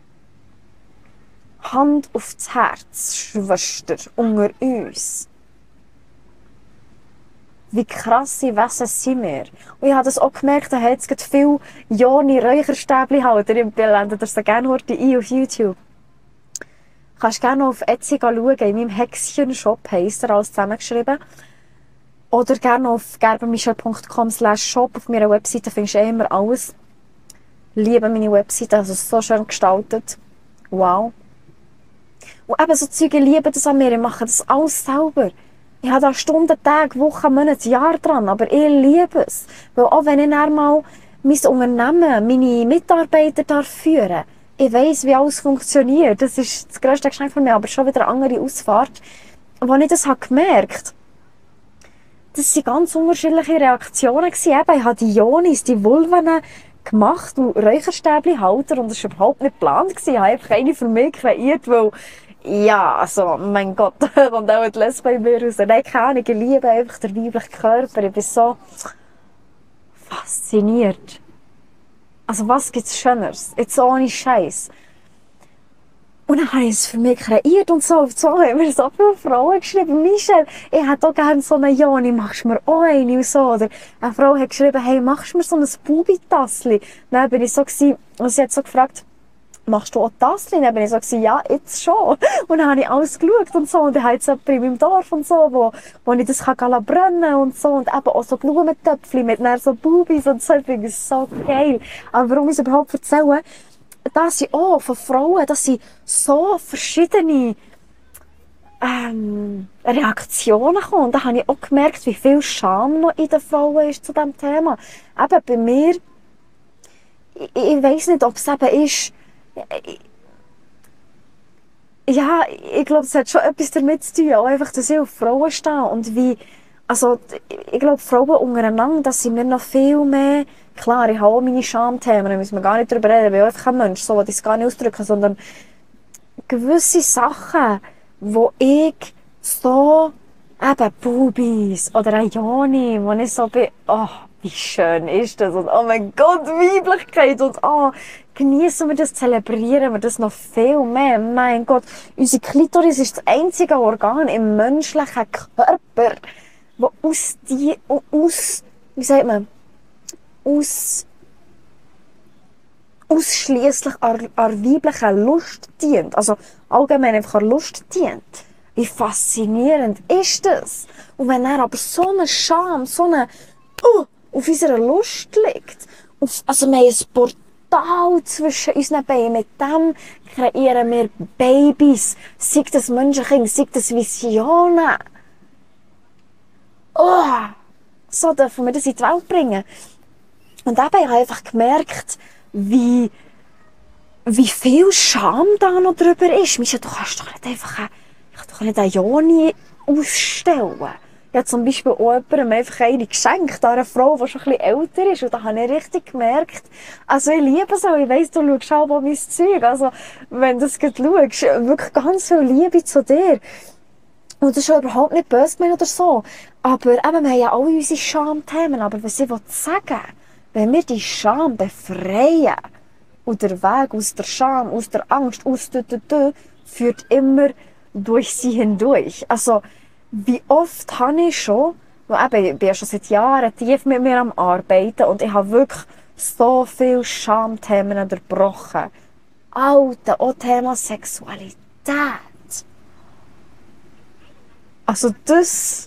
Hand aufs Herz, Schwester, unter uns. wie krasse Wesen sind wir. Und ich habe das auch gemerkt, da hat es viele Joni-Räucherstäbli-Halter. Ich blende das so gerne heute ein auf YouTube. Du kannst gerne auf Etsy schauen, in meinem Häkschen-Shop heisst er, alles zusammengeschrieben. Oder gerne auf gerbermichel punkt com slash shop. Auf meiner Webseite findest du eh immer alles. Ich liebe meine Webseite, also so schön gestaltet. Wow. Und eben so Zeug, ich liebe das an mir, ich mache das alles selber. Ich habe da Stunden, Tage, Wochen, Monate, Jahre dran, aber ich liebe es. Weil auch wenn ich dann mal mein Unternehmen, meine Mitarbeiter darf führen, ich weiss, wie alles funktioniert. Das ist das grösste Geschenk von mir, aber schon wieder eine andere Ausfahrt. Und als ich das habe gemerkt, das waren ganz unterschiedliche Reaktionen. Eben, ich habe die Jonis, die Vulven gemacht und Räucherstäbli-Halter und das war überhaupt nicht geplant. Ich habe einfach eine für mich kreiert, weil, ja, also, mein Gott, da kommt auch die Lesbe bei mir raus. Nein, keine Ahnung, ich liebe einfach den weiblichen Körper. Ich bin so fasziniert. Also, was gibt's Schöneres? Jetzt ohne Scheiß. Und dann habe ich es für mich kreiert und so. Und so haben mir so viele Frauen geschrieben. Michelle, ich hätte auch gerne so eine Joni, machst du mir auch eine und so. Oder eine Frau hat geschrieben, hey, machst du mir so ein Bubi-Tassli? Dann bin ich so gewesen, und sie hat so gefragt, machst du auch Tassli? Dann bin ich so gewesen, ja, jetzt schon. Und dann habe ich alles geschaut und so. Und dann habe ich jemanden in meinem Dorf und so, wo, wo ich das kann brennen und so. Und eben auch so Blumentöpfchen mit so Bubis und so. Ich finde es so geil. Aber warum ich es überhaupt erzähle? Das sind auch von Frauen, das sind so verschiedene ähm, Reaktionen gekommen. Und da habe ich auch gemerkt, wie viel Scham noch in den Frauen ist zu diesem Thema. Eben bei mir, ich, ich weiss nicht, ob es eben ist, ich, ja, ich glaube, es hat schon etwas damit zu tun, auch einfach, dass ich auf Frauen stehe und wie, also, ich glaube, Frauen untereinander, das sind wir noch viel mehr. Klar, ich habe auch meine Schamthemen, da müssen wir gar nicht drüber reden, ich bin einfach kein Mensch, so will ich es gar nicht ausdrücken, sondern gewisse Sachen, wo ich so, eben Bubis oder ein Joni, wo ich so bin, oh, wie schön ist das und oh mein Gott, Weiblichkeit und oh, genießen wir das, zelebrieren wir das noch viel mehr, mein Gott, unsere Klitoris ist das einzige Organ im menschlichen Körper, wo aus die, aus, wie sagt man, aus, ausschliesslich an, an weiblicher Lust dient. Also allgemein einfach an Lust dient. Wie faszinierend ist das? Und wenn er aber so eine Scham, so eine uh, auf unserer Lust liegt, auf, also wir haben ein Portal zwischen unseren Beinen, mit dem kreieren wir Babys, sei das Menschenkind, sei das Visionen. Oh, so dürfen wir das in die Welt bringen. Und dabei habe ich einfach gemerkt, wie, wie viel Scham da noch drüber ist. Mischa, du kannst doch nicht einfach eine, ich kann doch nicht eine Joni ausstellen. Ich habe zum Beispiel auch jemandem einfach eine geschenkt, an eine Frau, die schon ein bisschen älter ist. Und da habe ich richtig gemerkt, also ich liebe es auch, ich weiss, du schaust auch mein Zeug. Also, wenn du es schaust, wirklich ganz viel Liebe zu dir. Und das ist schon überhaupt nicht böse gemeint oder so. Aber eben, wir haben ja alle unsere Schamthemen. Aber was ich sagen will, wenn wir die Scham befreien, und der Weg aus der Scham, aus der Angst, aus der, der, der, führt immer durch sie hindurch. Also, wie oft habe ich schon, weil eben, ich bin ja schon seit Jahren tief mit mir am Arbeiten und ich habe wirklich so viele Schamthemen durchbrochen. Alter, auch Thema Sexualität. Also das,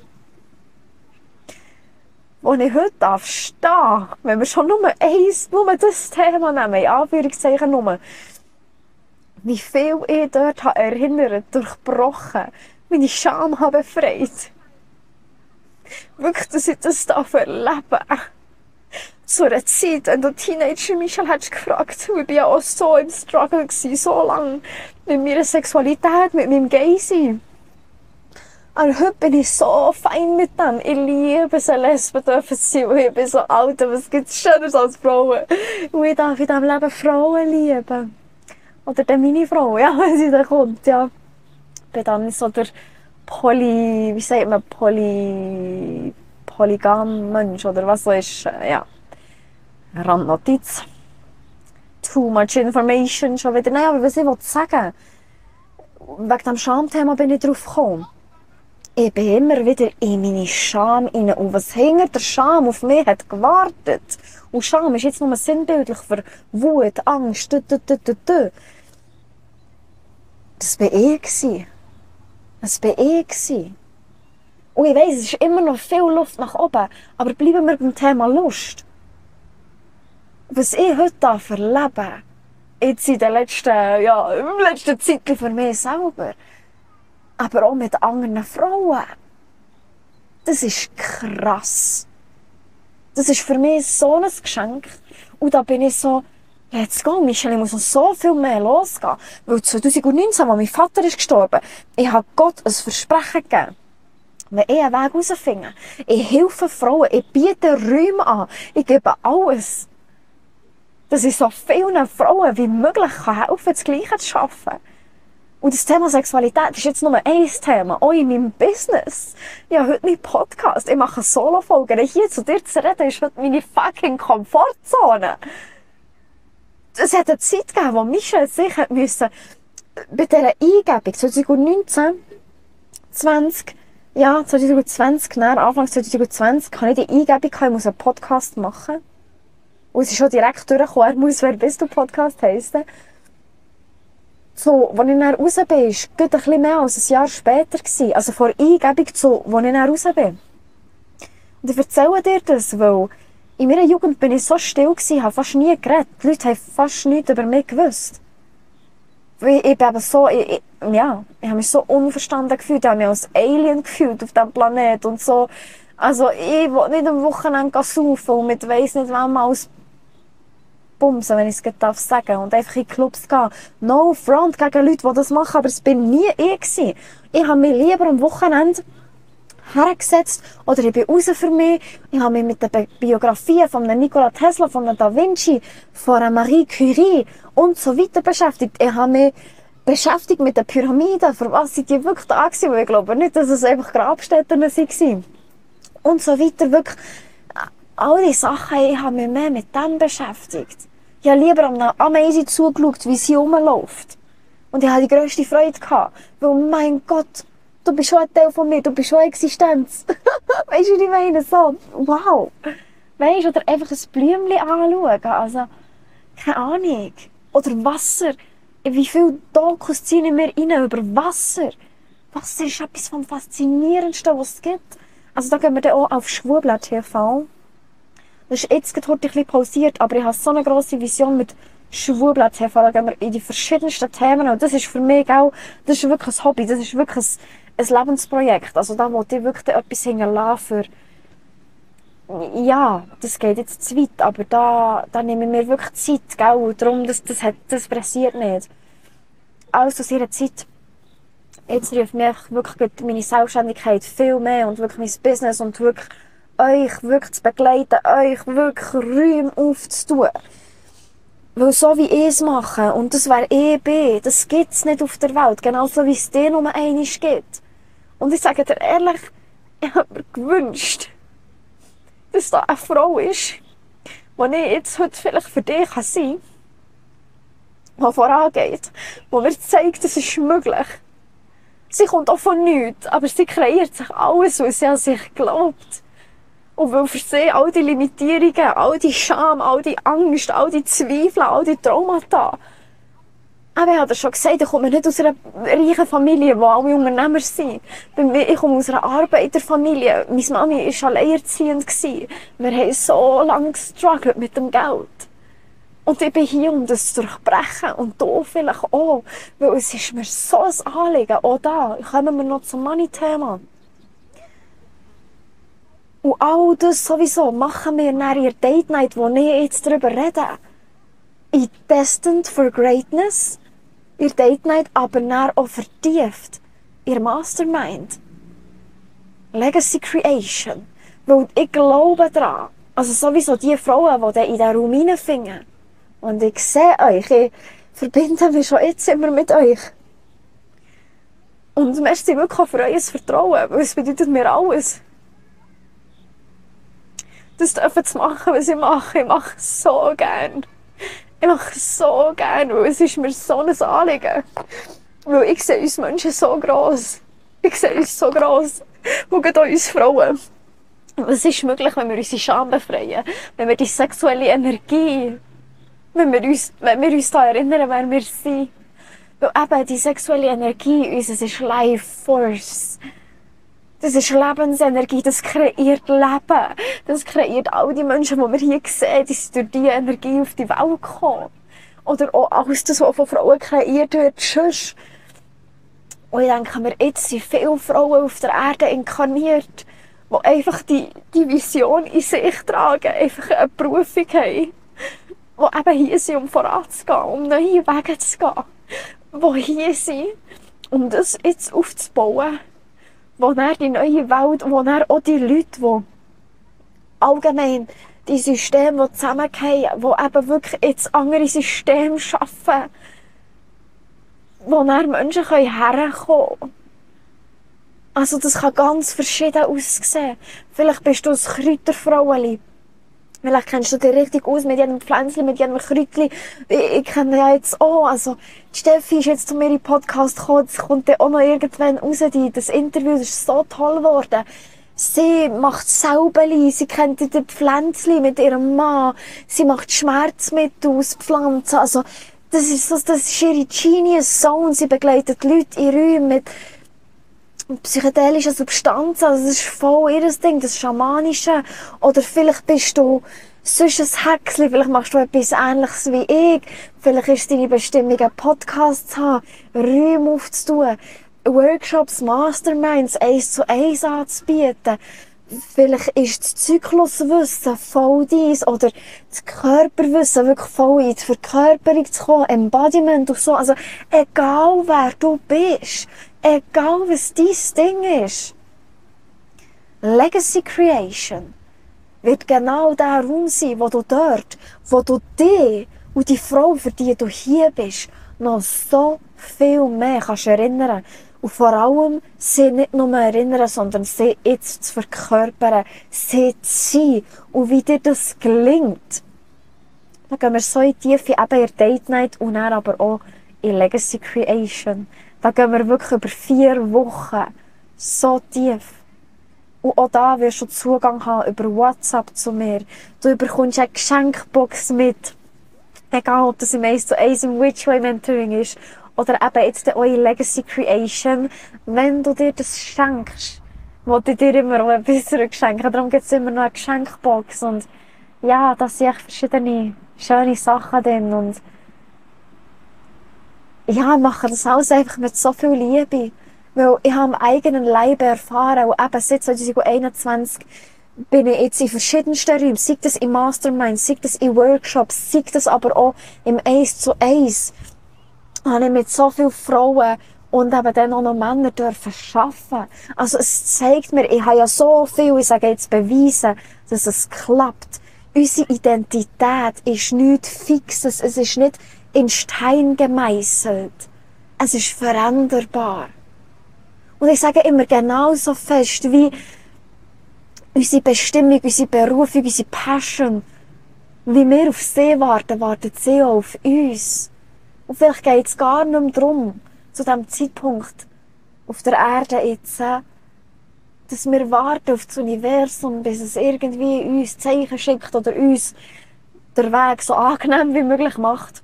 wo ich heute darf stehen, wenn wir schon nur eins, nur das Thema nehmen, in Anführungszeichen nur, wie viel ich dort habe erinnert, durchbrochen, meine Scham habe befreit. Wirklich, dass ich das darf erleben. Zu einer Zeit, wenn du Teenager Michelle hättest gefragt, ich war ja auch so im Struggle gewesen, so lange mit meiner Sexualität, mit meinem Gay-Sein. Und heute bin ich so fein mit dem. Ich liebe es, eine Lesbe dürfen sein. Und ich bin so alt, was gibt es Schöneres als Frauen? Und ich darf in diesem Leben Frauen lieben. Oder dann meine Frau, ja, wenn sie dann kommt, ja. Ich bin dann so der Poly, wie sagt man, Poly, polygam Mensch, oder was so ist, ja. Randnotiz. Too much information, schon wieder. Nein, aber was ich sagen wollte, wegen dem Schamthema bin ich drauf gekommen. ich bin immer wieder in meine Scham rein. Und was hinter der Scham auf mich hat gewartet. Und Scham ist jetzt nur sinnbildlich für Wut, Angst, dü, dü, dü, dü, dü. Das war ich. Das war ich. Und ich weiss, es ist immer noch viel Luft nach oben. Aber bleiben wir beim Thema Lust. Was ich heute erlebe, jetzt in der letzten, ja, im letzten Zeit für mich selber, aber auch mit anderen Frauen, das ist krass. Das ist für mich so ein Geschenk. Und da bin ich so, let's go, Michelle, ich muss noch so viel mehr losgehen. Weil zwanzig neunzehn, als mein Vater ist gestorben, ich habe Gott ein Versprechen gegeben. Wenn ich einen Weg herausfinde, ich helfe Frauen, ich biete Räume an, ich gebe alles. Dass ich so vielen Frauen wie möglich helfen kann, das Gleiche zu schaffen. Und das Thema Sexualität ist jetzt nur ein Thema, auch in meinem Business. Ich habe heute meinen Podcast, ich mache Solo-Folgen. Hier zu dir zu reden, ist heute meine fucking Komfortzone. Es hat eine Zeit gegeben, wo Michelle sich hat müssen, bei dieser Eingebung zwanzig neunzehn, zwanzig, ja, zwanzig zwanzig, nein, Anfang zwanzig zwanzig, habe ich die Eingebung gehabt, ich muss einen Podcast machen. Und es ist schon direkt durchgekommen, er muss «Wer bist du?» Podcast heissen. So, als ich dann raus bin, war es ein bisschen mehr als ein Jahr später. Also vor Eingebung zu, als ich dann raus bin. Und ich erzähle dir das, weil in meiner Jugend bin ich so still gewesen, habe fast nie geredet. Die Leute haben fast nichts über mich gewusst. Weil ich bin eben so, ich, ich, ja, ich habe mich so unverstanden gefühlt, ich habe mich als Alien gefühlt auf diesem Planeten und so. Also ich will nicht am Wochenende saufen und mit weiss nicht wem als bumsen, wenn ich es darf sagen, und einfach in Clubs gehen. No front gegen Leute, die das machen, aber es bin nie ich gewesen. Ich habe mich lieber am Wochenende hergesetzt oder ich bin raus für mich. Ich habe mich mit den Biografien von Nikola Tesla, von Da Vinci, von Marie Curie und so weiter beschäftigt. Ich habe mich beschäftigt mit den Pyramiden, für was sind die wirklich da gewesen, weil ich glaube nicht, dass es einfach Grabstätten waren. Und so weiter, wirklich. All diese Sachen, ich habe mich mehr mit dem beschäftigt. Ich habe lieber am Ameise zugeschaut, wie sie rumläuft. Und ich hatte die grösste Freude gehabt. Weil, mein Gott, du bist schon ein Teil von mir, du bist schon Existenz. Weißt du, was ich meine? So, wow. Weißt du, oder einfach ein Blümchen anschauen. Also, keine Ahnung. Oder Wasser. Wie viele Dokus ziehen wir rein über Wasser? Wasser ist etwas vom Faszinierendsten, was es gibt. Also, da gehen wir dann auch auf Schwurbler T V. Das ist jetzt gerade heute ein bisschen pausiert, aber ich habe so eine grosse Vision mit Schwurbler T V. Da gehen wir in die verschiedensten Themen. Und das ist für mich auch, das ist wirklich ein Hobby, das ist wirklich ein, ein Lebensprojekt. Also da wollte ich wirklich etwas hinterlassen für, ja, das geht jetzt zu weit, aber da, da nehme ich mir wirklich Zeit, gell? Und darum, das, das, hat, das pressiert nicht. Alles aus ihrer Zeit. Jetzt ruft mich wirklich meine Selbstständigkeit viel mehr und wirklich mein Business und wirklich euch wirklich zu begleiten, euch wirklich Räume aufzutun. Weil so wie ich es mache, und das wäre ich bin, das gibt es nicht auf der Welt, genauso wie es dir nur einmal gibt. Und ich sage dir ehrlich, ich habe mir gewünscht, dass da eine Frau ist, die ich jetzt heute vielleicht für dich sein kann, die vorangeht, die mir zeigt, es ist möglich. Sie kommt auch von nichts, aber sie kreiert sich alles, weil sie an sich glaubt. Und weil für sie all die Limitierungen, all die Scham, all die Angst, all die Zweifel, all die Traumata. Aber ich habe schon gesagt, ich komme nicht aus einer reichen Familie, wo alle Unternehmer sind. Ich komme aus einer Arbeiterfamilie. Meine Mami war alleinerziehend. Wir haben so lange gestruggelt mit dem Geld. Und ich bin hier, um das zu durchbrechen. Und du vielleicht auch. Weil es ist mir so ein Anliegen. Auch da kommen wir noch zum Money-Thema. Und all das sowieso machen wir nach ihrer Date Night, wo ich jetzt darüber rede. In Destined for Greatness, ihr Date Night, aber dann auch vertieft. Ihr Mastermind. Legacy Creation. Weil ich glaube daran. Also sowieso die Frauen, die dann in diesen Raum hineinfinden. Und ich sehe euch, ich verbinde mich schon jetzt immer mit euch. Und merci wirklich auch für euer Vertrauen, weil es bedeutet mir alles. Das dürfen zu machen, was ich mache. Ich mache es so gern. Ich mache es so gern, weil es ist mir so ein Anliegen. Weil ich sehe uns Menschen so gross. Ich sehe uns so gross. Schaut uns Frauen. Was ist möglich, wenn wir unsere Scham befreien? Wenn wir die sexuelle Energie, wenn wir uns, wenn wir uns daran erinnern, wer wir sind. Weil eben die sexuelle Energie in uns, das ist Life Force. Das ist Lebensenergie, das kreiert Leben. Das kreiert all die Menschen, die wir hier sehen, die sind durch diese Energie auf die Welt gekommen. Oder auch alles das, was von Frauen kreiert wird, sonst. Und ich denke mir, jetzt sind viele Frauen auf der Erde inkarniert, die einfach die, die Vision in sich tragen, einfach eine Berufung haben, die eben hier sind, um voranzugehen, um neue Wege zu gehen, die hier sind, um das jetzt aufzubauen, wo dann die neue Welt, wo dann auch die Leute, die allgemein die Systeme, die zusammengehen, die eben wirklich jetzt andere Systeme schaffen, wo dann Menschen herkommen können. Also das kann ganz verschieden aussehen. Vielleicht bist du ein Kräuterfraueli. Vielleicht kennst du dich richtig aus mit jedem Pflänzchen, mit jedem Kräutchen. Ich, ich kenne ja jetzt auch. Also die Steffi ist jetzt zu mir in den Podcast gekommen. Es kommt dann auch noch irgendwann raus. Die, das Interview das ist so toll geworden. Sie macht Salbeli, sie kennt die Pflänzchen mit ihrem Mann. Sie macht Schmerzmittel aus Pflanzen. Also das ist, so, das ist ihre Genius Zone. Sie begleitet Leute in Räumen mit psychedelischen Substanzen, also das ist voll ihr Ding, das Schamanische. Oder vielleicht bist du sonst ein Häcksli, vielleicht machst du etwas Ähnliches wie ich. Vielleicht ist deine Bestimmung, einen Podcast zu haben, Räume aufzutun, Workshops, Masterminds eins zu eins anzubieten. Vielleicht ist das Zykluswissen voll dies oder das Körperwissen wirklich voll in die Verkörperung zu kommen, Embodiment und so. Also egal wer du bist, egal was dein Ding ist, Legacy Creation wird genau der Raum sein, wo du dort, wo du dich und die Frau, für die du hier bist, noch so viel mehr kannst erinnern. Und vor allem, sie nicht nur erinnern, sondern sie jetzt zu verkörpern, sie zu sein. Und wie dir das gelingt, dann gehen wir so in die Tiefe, eben in Date Night und dann aber auch in Legacy Creation. Da gehen wir wirklich über vier Wochen so tief. Und auch da wirst du Zugang haben über WhatsApp zu mir. Du bekommst eine Geschenkbox mit. Egal, ob das im eins zu eins im Witchway Mentoring ist oder eben jetzt eure Legacy Creation. Wenn du dir das schenkst, wollte ich dir immer auch etwas zurückschenken. Darum gibt es immer noch eine Geschenkbox. Und ja, da sind echt verschiedene schöne Sachen drin. Und ja, ich mache das alles einfach mit so viel Liebe. Weil ich habe am eigenen Leib erfahren, und eben seit zwanzig einundzwanzig bin ich jetzt in verschiedensten Räumen, sei das in Masterminds, sei das in Workshops, sei das aber auch im eins zu eins, habe ich mit so vielen Frauen und eben dann auch noch Männer dürfen arbeiten. Also es zeigt mir, ich habe ja so viel, ich sage jetzt beweisen, dass es klappt. Unsere Identität ist nichts Fixes, es ist nicht in Stein gemeißelt. Es ist veränderbar. Und ich sage immer genauso fest wie unsere Bestimmung, unsere Berufung, unsere Passion. Wie wir auf sie warten, wartet sie auch auf uns. Und vielleicht geht es gar nicht mehr darum, zu diesem Zeitpunkt auf der Erde jetzt, dass wir warten auf das Universum, bis es irgendwie uns Zeichen schickt oder uns den Weg so angenehm wie möglich macht.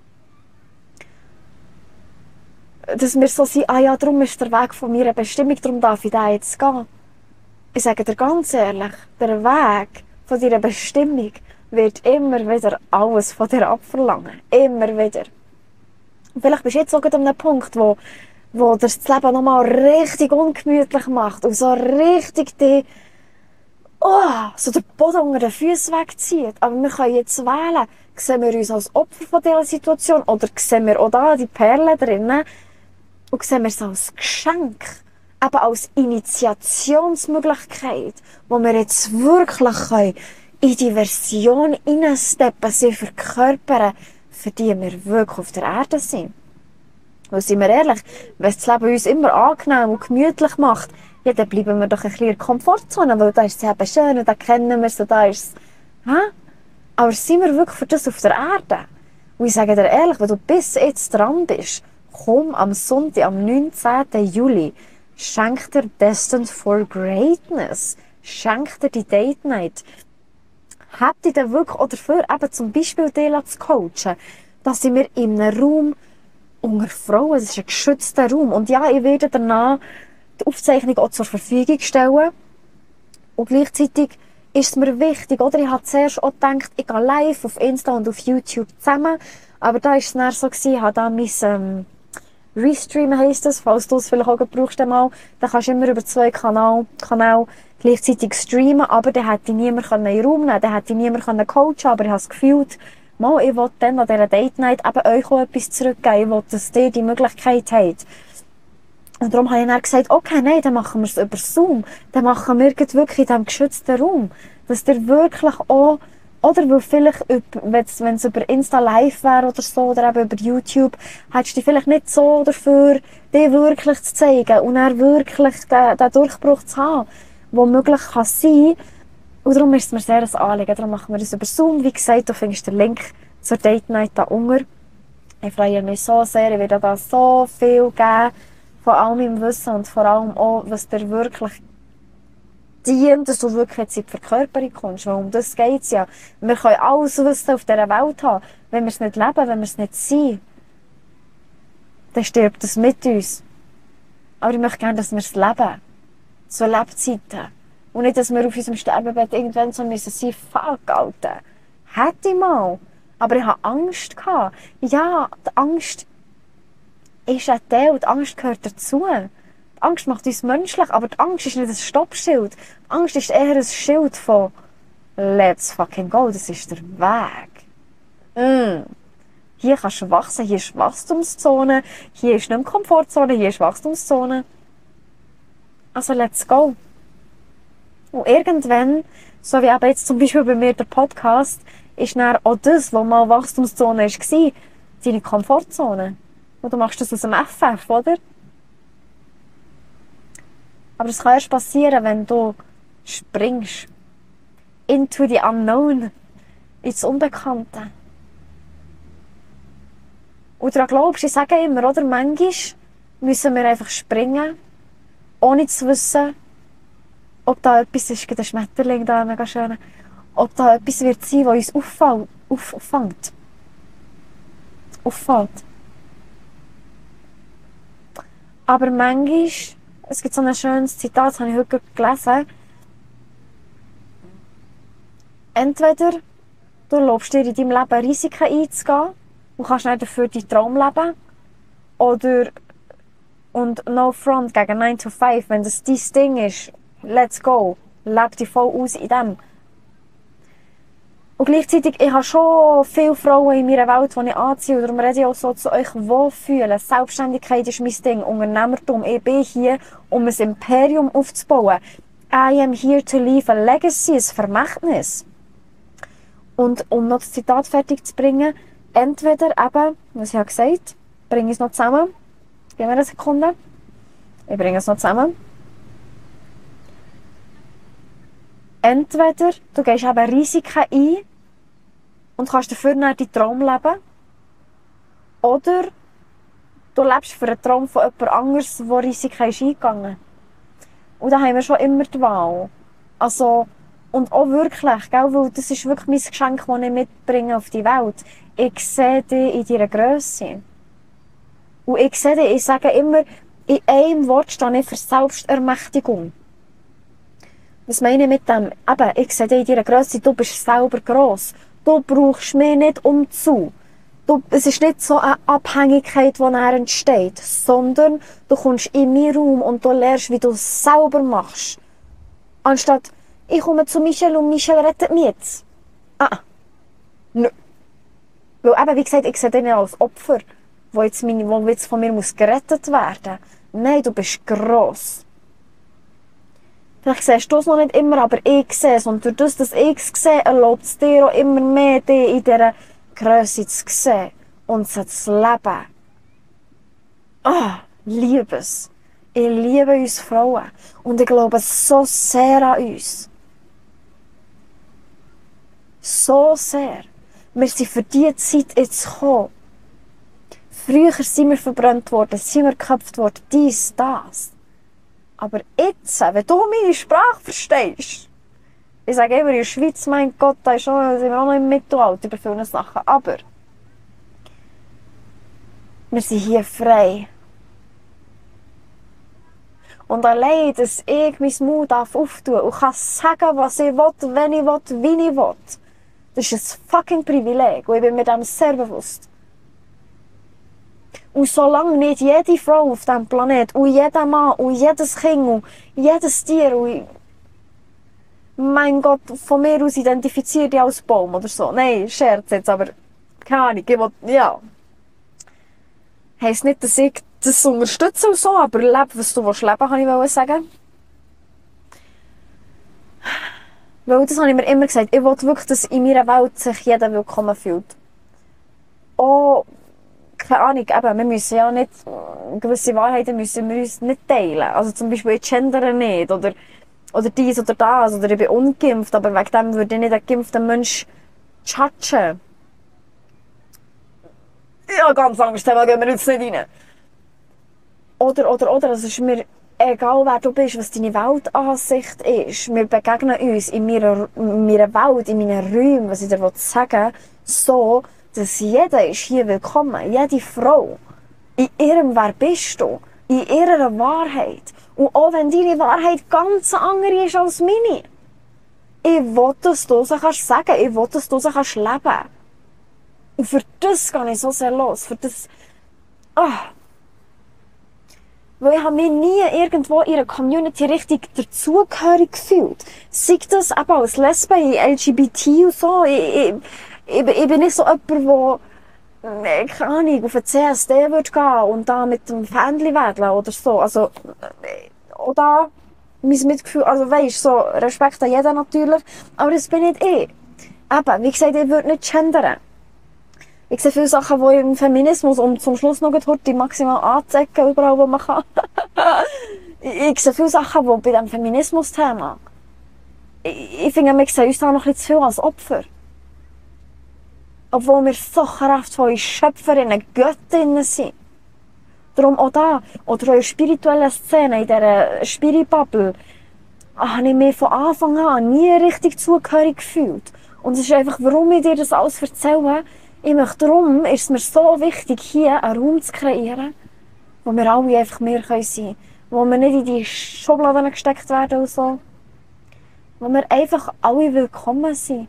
Dass wir so sind, ah ja, darum ist der Weg von meiner Bestimmung, darum darf ich da jetzt gehen. Ich sage dir ganz ehrlich, der Weg von deiner Bestimmung wird immer wieder alles von dir abverlangen. Immer wieder. Und vielleicht bist du jetzt auch an einem Punkt, wo, wo dir das Leben nochmal richtig ungemütlich macht und so richtig die, oh, so den Boden unter den Füßen wegzieht. Aber wir können jetzt wählen, sehen wir uns als Opfer von dieser Situation oder sehen wir auch da die Perlen drinnen und sehen wir es als Geschenk, eben als Initiationsmöglichkeit, wo wir jetzt wirklich können in die Version hineinsteppen, sie verkörpern, für die wir wirklich auf der Erde sind. Weil, sind wir ehrlich, wenn das Leben uns immer angenehm und gemütlich macht, ja, dann bleiben wir doch ein bisschen in der Komfortzone, weil da ist es eben schön und da kennen wir es und da ist es, hä? Aber sind wir wirklich für das auf der Erde? Und ich sage dir ehrlich, wenn du bis jetzt dran bist, komm am Sonntag, am neunzehnten Juli, Schenk dir Destined for Greatness. Schenk dir die Date Night. Habt ihr dann wirklich auch dafür, eben zum Beispiel die zu coachen, dass sie mir in einem Raum unter Frauen, es ist ein geschützter Raum. Und ja, ich werde danach die Aufzeichnung auch zur Verfügung stellen. Und gleichzeitig ist es mir wichtig, oder? Ich habe zuerst auch gedacht, ich gehe live auf Insta und auf YouTube zusammen. Aber da war es dann so gewesen, ich habe da mein, ähm, Restream heisst das, falls du es vielleicht auch brauchst einmal. Dann kannst du immer über zwei Kanäle, Kanäle gleichzeitig streamen, aber dann hätte ich niemand in den Raum nehmen können, dann hätte ich niemand coachen, aber ich habe es gefühlt, mal, ich will dann an dieser Date Night eben euch auch etwas zurückgeben, ich will, dass ihr die Möglichkeit habt. Und darum habe ich dann gesagt, okay, nein, dann machen wir es über Zoom, dann machen wir es wirklich in diesem geschützten Raum, dass ihr wirklich auch, oder weil vielleicht, wenn es über Insta Live wäre oder so, oder eben über YouTube, hättest du dich vielleicht nicht so dafür, dich wirklich zu zeigen und dann wirklich den, den Durchbruch zu haben, der möglich kann sein. Und darum ist es mir sehr ein Anliegen. Darum machen wir das über Zoom. Wie gesagt, du findest den Link zur Date Night da unten. Ich freue mich so sehr. Ich werde da so viel geben von all meinem Wissen und vor allem auch, was dir wirklich dient, dass du wirklich jetzt in die Verkörperung kommst. Weil um das geht es ja. Wir können alles Wissen auf dieser Welt haben. Wenn wir es nicht leben, wenn wir es nicht sind, dann stirbt es mit uns. Aber ich möchte gerne, dass wir es leben. Zu Lebzeiten. Und nicht, dass wir auf unserem Sterbebett irgendwann so müssen sein, fuck, Alter. Hätte ich mal. Aber ich hatte Angst gehabt. Ja, die Angst ist ein Teil, die Angst gehört dazu. Die Angst macht uns menschlich, aber die Angst ist nicht ein Stoppschild. Die Angst ist eher ein Schild von let's fucking go, das ist der Weg. Mm. Hier kannst du wachsen, hier ist Wachstumszone, hier ist nicht mehr Komfortzone, hier ist Wachstumszone. Also let's go. Und irgendwann, so wie eben jetzt zum Beispiel bei mir der Podcast, ist dann auch das, was mal Wachstumszone war, deine Komfortzone. Und du machst das aus dem F F, oder? Aber das kann erst passieren, wenn du springst. Into the unknown. Ins Unbekannte. Und daran glaubst, ich sage immer, oder? Manchmal müssen wir einfach springen, ohne zu wissen, ob da etwas ist, der Schmetterling da, mega schön, ob da etwas wird sein, was uns auffällt, auf, auffängt. Auffällt. Aber manchmal, es gibt so ein schönes Zitat, das habe ich heute gelesen, entweder du erlaubst dir in deinem Leben Risiken einzugehen und kannst nicht dafür deinen Traum leben, oder und no front gegen nine to five, wenn das dein Ding ist, let's go, leb dich voll aus in dem. Und gleichzeitig, ich habe schon viele Frauen in meiner Welt, die ich anziehe, und darum rede ich auch so zu euch, wohlfühlen. Selbstständigkeit ist mein Ding, Unternehmertum. Ich bin hier, um ein Imperium aufzubauen. I am here to leave a legacy, ein Vermächtnis. Und um noch das Zitat fertig zu bringen, entweder eben, was ich habe gesagt, bringe ich es noch zusammen. Gib mir eine Sekunde. Ich bringe es noch zusammen. Entweder du gehst eben Risiken ein und kannst dafür dann deinen Traum leben. Oder du lebst für einen Traum von jemand anderes, der Risiken ist eingegangen. Und da haben wir schon immer die Wahl. Also, und auch wirklich, gell, weil das ist wirklich mein Geschenk, das ich mitbringe auf die Welt. Ich sehe dich in deiner Grösse. Und ich sehe dich, ich sage immer, in einem Wort stehe ich für Selbstermächtigung. Was meine ich mit dem? Eben, ich sehe dich in deiner Grösse, du bist selber gross. Du brauchst mich nicht umzu. Du, es ist nicht so eine Abhängigkeit, die nachher entsteht, sondern du kommst in meinen Raum und du lernst, wie du es selber machst. Anstatt, ich komme zu Michelle und Michelle rettet mich jetzt. Ah, nö. Weil eben, wie gesagt, ich sehe dich nicht als Opfer, wo jetzt, meine, wo jetzt von mir muss gerettet werden muss. Nein, du bist gross. Vielleicht siehst du es noch nicht immer, aber ich sehe es. Und durch das, dass ich es sehe, erlaubt es dir auch immer mehr, dich in dieser Grösse zu sehen und sie zu leben. Ah, liebe es. Ich liebe uns Frauen. Und ich glaube so sehr an uns. So sehr. Wir sind für diese Zeit jetzt gekommen. Früher sind wir verbrannt worden, sind wir geköpft worden, dies, das. Aber jetzt, wenn du meine Sprache verstehst, ich sage immer, in der Schweiz, mein Gott, da ist schon, sind wir auch noch im Mittelalter bei vielen Sachen, aber wir sind hier frei. Und allein, dass ich mein Mund auftun darf und kann sagen, was ich will, wenn ich will, wie ich will, das ist ein fucking Privileg und ich bin mir dem sehr bewusst. Und solange nicht jede Frau auf diesem Planeten und jeder Mann und jedes Kind und jedes Tier und mein Gott, von mir aus identifiziert dich als Baum oder so. Nein, Scherz jetzt, aber keine Ahnung, ich will, ja. Heisst nicht, dass ich das unterstütze und so, aber lebe, was du willst leben, kann ich sagen. Weil das habe ich mir immer gesagt, ich will wirklich, dass in meiner Welt sich jeder willkommen fühlt. Oh, keine Ahnung, eben, wir müssen ja nicht, gewisse Wahrheiten müssen wir uns nicht teilen. Also zum Beispiel, ich gendere nicht, oder, oder dies oder das, oder ich bin ungeimpft, aber wegen dem würde ich nicht einen geimpften Mensch judgen. Ja, ganz anderes Thema, gehen wir jetzt nicht rein. Oder, oder, oder, es ist mir egal, wer du bist, was deine Weltansicht ist. Wir begegnen uns in meiner, in meiner Welt, in meinen Räumen, was ich dir sagen will, so, dass jeder ist hier willkommen, jede Frau, in ihrem Wer bist du, in ihrer Wahrheit. Und auch wenn deine Wahrheit ganz andere ist als meine. Ich will, dass du sie kannst sagen, ich will, dass du sie kannst leben. Und für das gehe ich so sehr los, für das, ah. Weil ich habe mich nie irgendwo in einer Community richtig dazugehörig gefühlt. Sei das eben als Lesbe, L G B T und so. Ich, ich, ich, ich bin nicht so jemand, der, keine Ahnung, auf ein C S D würde gehen und da mit dem Fähnchen wedeln oder so. Also, oder mein Mitgefühl, also weisst, so Respekt an jeden natürlich, aber das bin nicht ich. Eben, wie gesagt, ich würde nicht gendern. Ich sehe viele Sachen, die im Feminismus, um zum Schluss noch die maximal anzeigen, überall, wo man kann. Ich sehe viele Sachen, die bei diesem Feminismus-Thema, ich, ich finde, wir sehen uns da noch ein bisschen zu viel als Opfer. Obwohl wir so kraftvolle Schöpferinnen, Göttinnen sind. Darum auch da, oder auch in spirituellen Szenen, in dieser Spirit-Bubble, habe ich mich von Anfang an nie richtig zugehörig gefühlt. Und es ist einfach, warum ich dir das alles erzähle. Ich möchte, darum ist es mir so wichtig, hier einen Raum zu kreieren, wo wir alle einfach mehr sein können. Wo wir nicht in die Schubladen gesteckt werden und so. Wo wir einfach alle willkommen sind.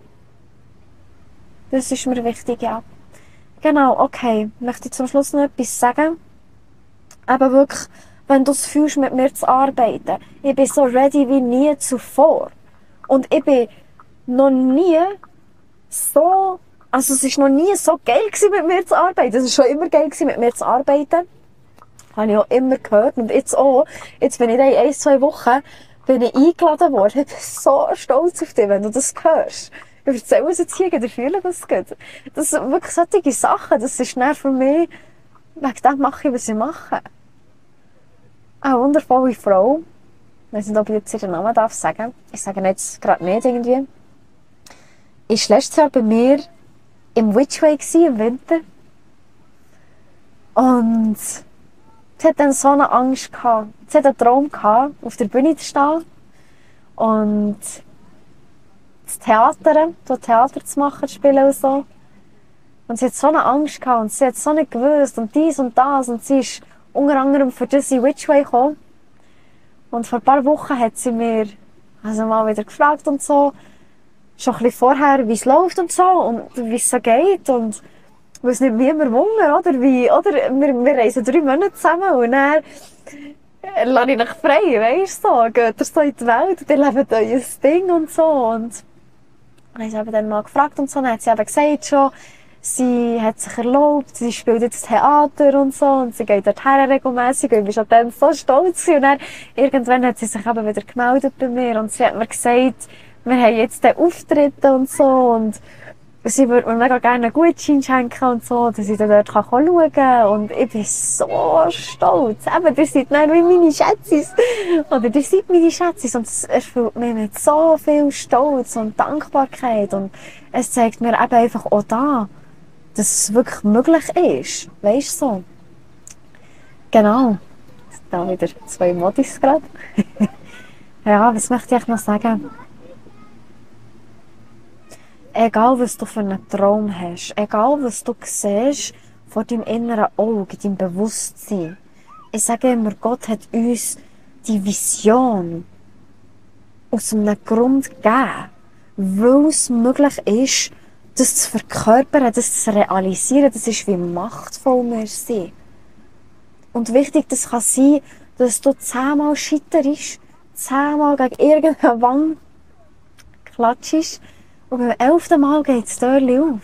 Das ist mir wichtig, ja. Genau, okay. Ich möchte zum Schluss noch etwas sagen. Aber wirklich, wenn du es fühlst, mit mir zu arbeiten. Ich bin so ready wie nie zuvor. Und ich bin noch nie so, also es war noch nie so geil gewesen, mit mir zu arbeiten. Es war schon immer geil gewesen, mit mir zu arbeiten. Habe ich auch immer gehört. Und jetzt auch. Jetzt bin ich in ein, zwei Wochen bin ich eingeladen worden. Ich bin so stolz auf dich, wenn du das hörst. Ich erzähle es jetzt hier, ich fühle das gut. Das sind wirklich solche Sachen, das ist dann für mich, wegen dem mache ich, was ich mache. Eine wundervolle Frau, ich weiß nicht, ob ich jetzt ihren Namen darf sagen, ich sage jetzt gerade nicht irgendwie, ist letztes Jahr bei mir im Witchway gsi, im Winter. Und sie hat dann so eine Angst gehabt. Sie hat einen Traum gehabt, auf der Bühne zu stehen. Und das Theater, so Theater zu machen, zu spielen und so. Und sie hat so eine Angst gehabt und sie hat so nicht gewusst und dies und das und sie ist unter anderem für das in Witchway gekommen. Und vor ein paar Wochen hat sie mir also mal wieder gefragt und so, schon ein bisschen vorher, wie es läuft und so und wie es so geht und was nicht wie immer wunder, oder? Wie, oder? Wir, wir reisen drei Monate zusammen und dann lasse ich mich frei, weisst du, so, geht ihr so in die Welt und ihr lebt euer Ding und so. Und dann habe ich dann mal gefragt und so, dann hat sie eben gesagt schon, sie hat sich erlaubt, sie spielt jetzt Theater und so und sie geht dorthin regelmässig und ich war schon dann so stolz und dann irgendwann hat sie sich eben wieder gemeldet bei mir und sie hat mir gesagt, wir haben jetzt den Auftritt und so und sie würde mir mega gerne einen Gutschein schenken und so, dass ich dann dort schauen kann und ich bin so stolz. Eben, ihr seid dann wie meine Schätzis. Oder ihr seid meine Schätzis und es erfüllt mich mit so viel Stolz und Dankbarkeit und es zeigt mir eben einfach auch da, dass es wirklich möglich ist. Weisst du so? Genau. Da wieder zwei Modis gerade. Ja, was möchte ich noch sagen? Egal, was du für einen Traum hast, egal, was du siehst vor deinem inneren Auge, deinem Bewusstsein. Ich sage immer, Gott hat uns die Vision aus einem Grund gegeben, weil es möglich ist, das zu verkörpern, das zu realisieren. Das ist, wie machtvoll wir sind. Und wichtig, das kann sein, dass du zehnmal scheiterst, zehnmal gegen irgendeine Wand klatschst und beim elften Mal geht das Türchen auf.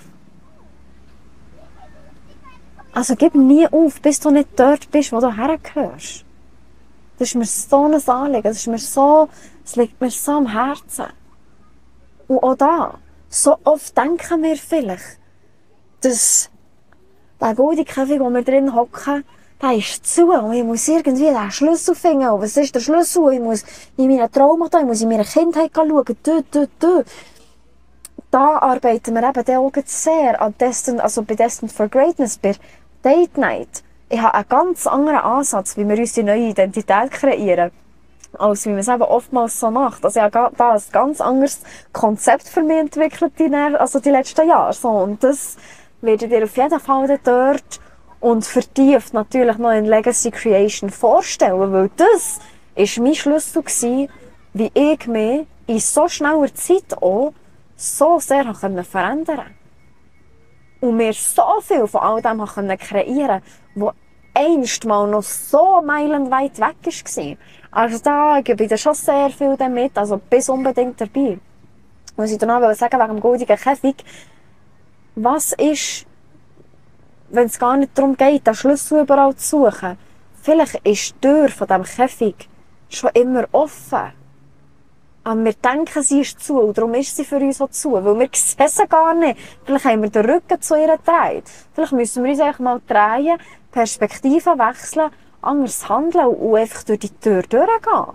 Also gib nie auf, bis du nicht dort bist, wo du hergehörst. Das ist mir so ein Anliegen, das ist mir so, das liegt mir so am Herzen. Und auch da, so oft denken wir vielleicht, dass der goldige Käfig, wo wir drin hocken, der ist zu und ich muss irgendwie den Schlüssel finden. Und was ist der Schlüssel? Ich muss in meinen Traum da, ich muss in meine Kindheit schauen. Dö, dö, dö. Da arbeiten wir eben auch sehr an Destined, also bei Destined for Greatness, bei Date Night. Ich habe einen ganz anderen Ansatz, wie wir uns die neue Identität kreieren, als wie man es eben oftmals so macht. Also ich habe da ein ganz anderes Konzept für mich entwickelt, die, also die letzten Jahre. So, und das werdet ihr auf jeden Fall dort und vertieft natürlich noch in Legacy Creation vorstellen, weil das war mein Schlüssel gewesen, wie ich mich in so schneller Zeit auch so sehr verändern konnte. Und mir so viel von all dem kreieren konnte, was einst mal noch so meilenweit weg war. Also da gebe ich dir schon sehr viel damit, also bis unbedingt dabei. Was ich danach sagen wegen dem goldigen Käfig, was ist, wenn es gar nicht darum geht, den Schlüssel überall zu suchen? Vielleicht ist die Tür von diesem Käfig schon immer offen. Aber wir denken, sie ist zu und darum ist sie für uns auch zu, weil wir sehen sie gar nicht. Vielleicht haben wir den Rücken zu ihr gedreht. Vielleicht müssen wir uns einfach mal drehen, Perspektiven wechseln, anders handeln und einfach durch die Tür durchgehen.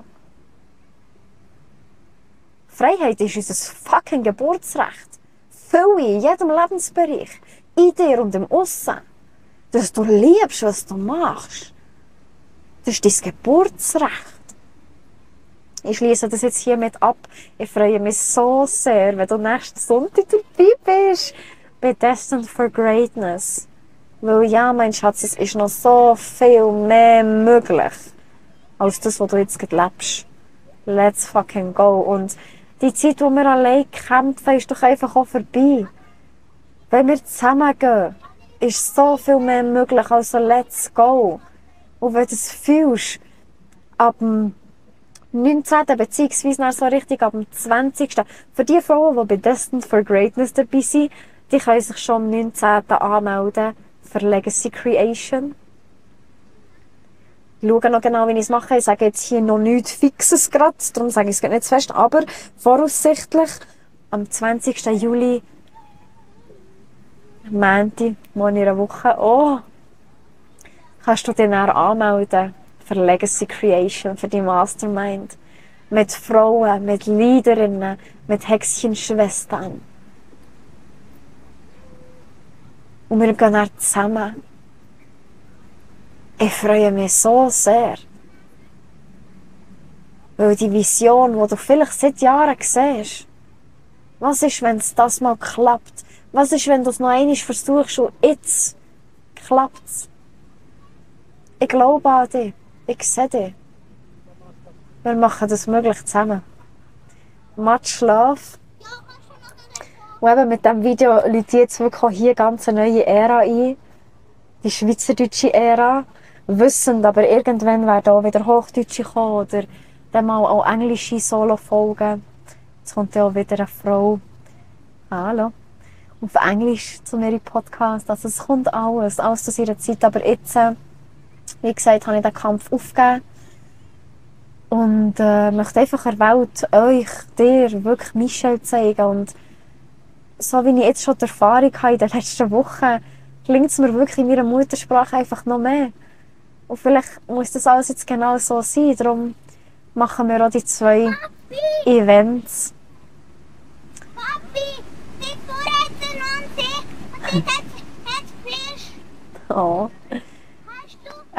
Freiheit ist unser fucking Geburtsrecht. Fülle in jedem Lebensbereich, in dir und im Aussen. Dass du liebst, was du machst. Das ist dein Geburtsrecht. Ich schließe das jetzt hiermit ab. Ich freue mich so sehr, wenn du nächsten Sonntag dabei bist bei Destined for Greatness. Weil ja, mein Schatz, es ist noch so viel mehr möglich als das, was du jetzt gerade lebst. Let's fucking go. Und die Zeit, wo wir allein kämpfen, ist doch einfach auch vorbei. Wenn wir zusammengehen, ist so viel mehr möglich. Also let's go. Und wenn du es fühlst, ab dem neunzehnten beziehungsweise so richtig ab dem zwanzigsten Für die Frauen, die bei Destined for Greatness dabei sind, die können sich schon am neunzehnten anmelden für Legacy Creation. Ich schaue noch genau, wie ich es mache. Ich sage jetzt hier noch nichts Fixes gerade, darum sage ich es nicht zu fest, aber voraussichtlich am zwanzigsten Juli, Montag, morgen in einer Woche, oh, kannst du dich dann anmelden für Legacy Creation, für die Mastermind. Mit Frauen, mit Leaderinnen, mit Hexchenschwestern. Und wir gehen dann zusammen. Ich freue mich so sehr. Weil die Vision, die du vielleicht seit Jahren siehst, was ist, wenn es das mal klappt? Was ist, wenn du es noch einmal versuchst und jetzt klappt es? Ich glaube an dich. Ich sehe dich. Wir machen das möglich zusammen. Much love. Und eben mit diesem Video läutet jetzt wirklich hier ganz eine neue Ära ein. Die schweizerdeutsche Ära. Wissend, aber irgendwann werden auch wieder Hochdeutsche kommen oder dann mal auch englische Solo-Folgen. Jetzt kommt ja auch wieder eine Frau. Hallo. Auf Englisch zu mir im Podcast. Also es kommt alles. Alles zu ihrer Zeit. Aber jetzt, wie gesagt, habe ich den Kampf aufgegeben. Und äh, möchte einfach der Welt, euch, dir, wirklich Michelle zeigen. Und so wie ich jetzt schon die Erfahrung habe in den letzten Wochen, klingt es mir wirklich in meiner Muttersprache einfach noch mehr. Und vielleicht muss das alles jetzt genau so sein. Darum machen wir auch die zwei Papi. Events. Papi, die Vorräte und die hat Fisch. Oh. Hast du?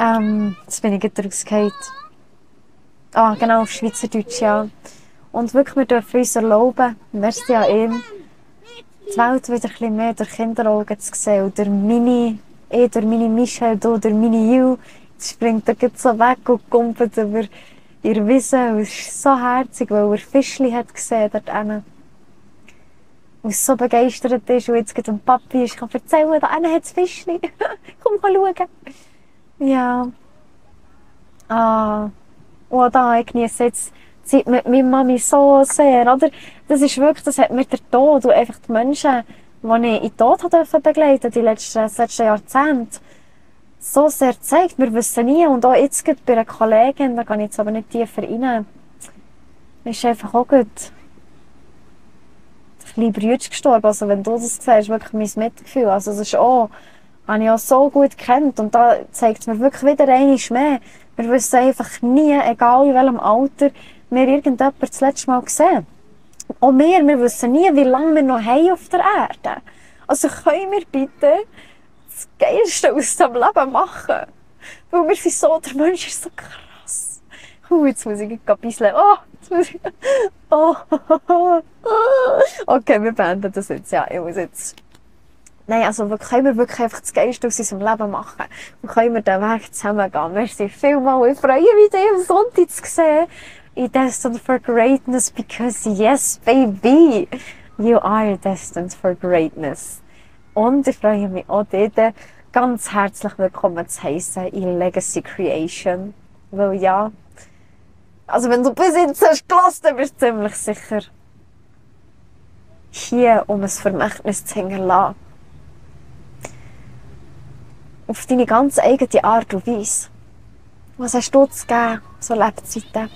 Ähm, jetzt bin ich gerade rausgefallen. Ah, genau, auf Schweizerdeutsch, ja. Und wirklich, wir dürfen uns erlauben, merci an ihn, die Welt wieder ein bisschen mehr durch Kinderaugen zu sehen. Und durch meine, ich, durch meine Michelle, du, durch meine Ju, jetzt springt er gerade so weg und kumpelt über ihr Wiese. Und es ist so herzig, weil er Fischli hat gesehen dort hinten. Und so begeistert ist und jetzt geht dem Papi ist, kann erzählen, da hinten hat es Fischli. Komm, schauen. Ja. Ah. Und da, ich genieße jetzt die Zeit mit meiner Mami so sehr, oder? Das ist wirklich, das hat mir der Tod und einfach die Menschen, die ich in den Tod begleiten durfte, die letzten, das letzte Jahrzehnt, so sehr gezeigt. Wir wissen nie, und auch jetzt bei einer Kollegin, da gehe ich jetzt aber nicht tiefer rein, ist einfach auch gut. Der kleine Bruder gestorben, also wenn du das siehst, ist wirklich mein Mitgefühl. Also das ist auch, habe ich auch so gut gekannt und da zeigt es mir wirklich wieder einmal mehr. Wir wissen einfach nie, egal in welchem Alter, wir irgendjemanden das letzte Mal gesehen. Auch wir, wir wissen nie, wie lange wir noch haben auf der Erde. Also können wir bitte das Geilste aus dem Leben machen? Weil wir sind so, der Mensch ist so krass. Uh, jetzt muss ich gerade ein bisschen, oh, jetzt muss ich, oh, okay, wir beenden das jetzt, ja, ich muss jetzt. Nein, also können wir wirklich einfach das Geilste aus unserem Leben machen. Und können wir den Weg zusammen gehen. Merci vielmals. Ich freue mich, dich am Sonntag zu sehen. In Destined for Greatness, because yes, baby, you are destined for greatness. Und ich freue mich auch, dich ganz herzlich willkommen zu heissen in Legacy Creation. Weil ja, also wenn du bis jetzt hast gelassen, dann bist du ziemlich sicher hier, um ein Vermächtnis zu hinterlassen. Auf deine ganz eigene Art und Weise. Was hast du zu geben, so Lebzeiten?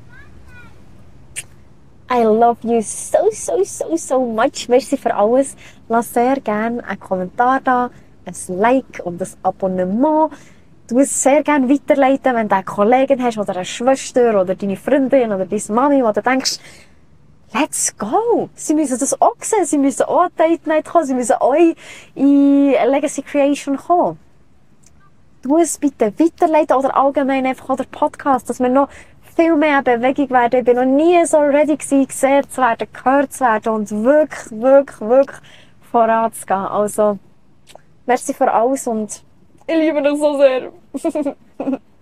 I love you so, so, so, so much. Merci für alles. Lass sehr gerne einen Kommentar da, ein Like und ein Abonnement. Du musst sehr gerne weiterleiten, wenn du eine Kollegin hast oder eine Schwester oder deine Freundin oder deine Mami, wo du denkst, let's go! Sie müssen das auch sehen, sie müssen auch an Date Night kommen, sie müssen auch in Legacy Creation kommen. Du es bitte weiterleiten oder allgemein einfach auch den Podcast, dass wir noch viel mehr in Bewegung werden. Ich bin noch nie so ready gewesen, gesehen zu werden, gehört zu werden und wirklich, wirklich, wirklich voranzugehen. Also, merci für alles und ich liebe dich so sehr.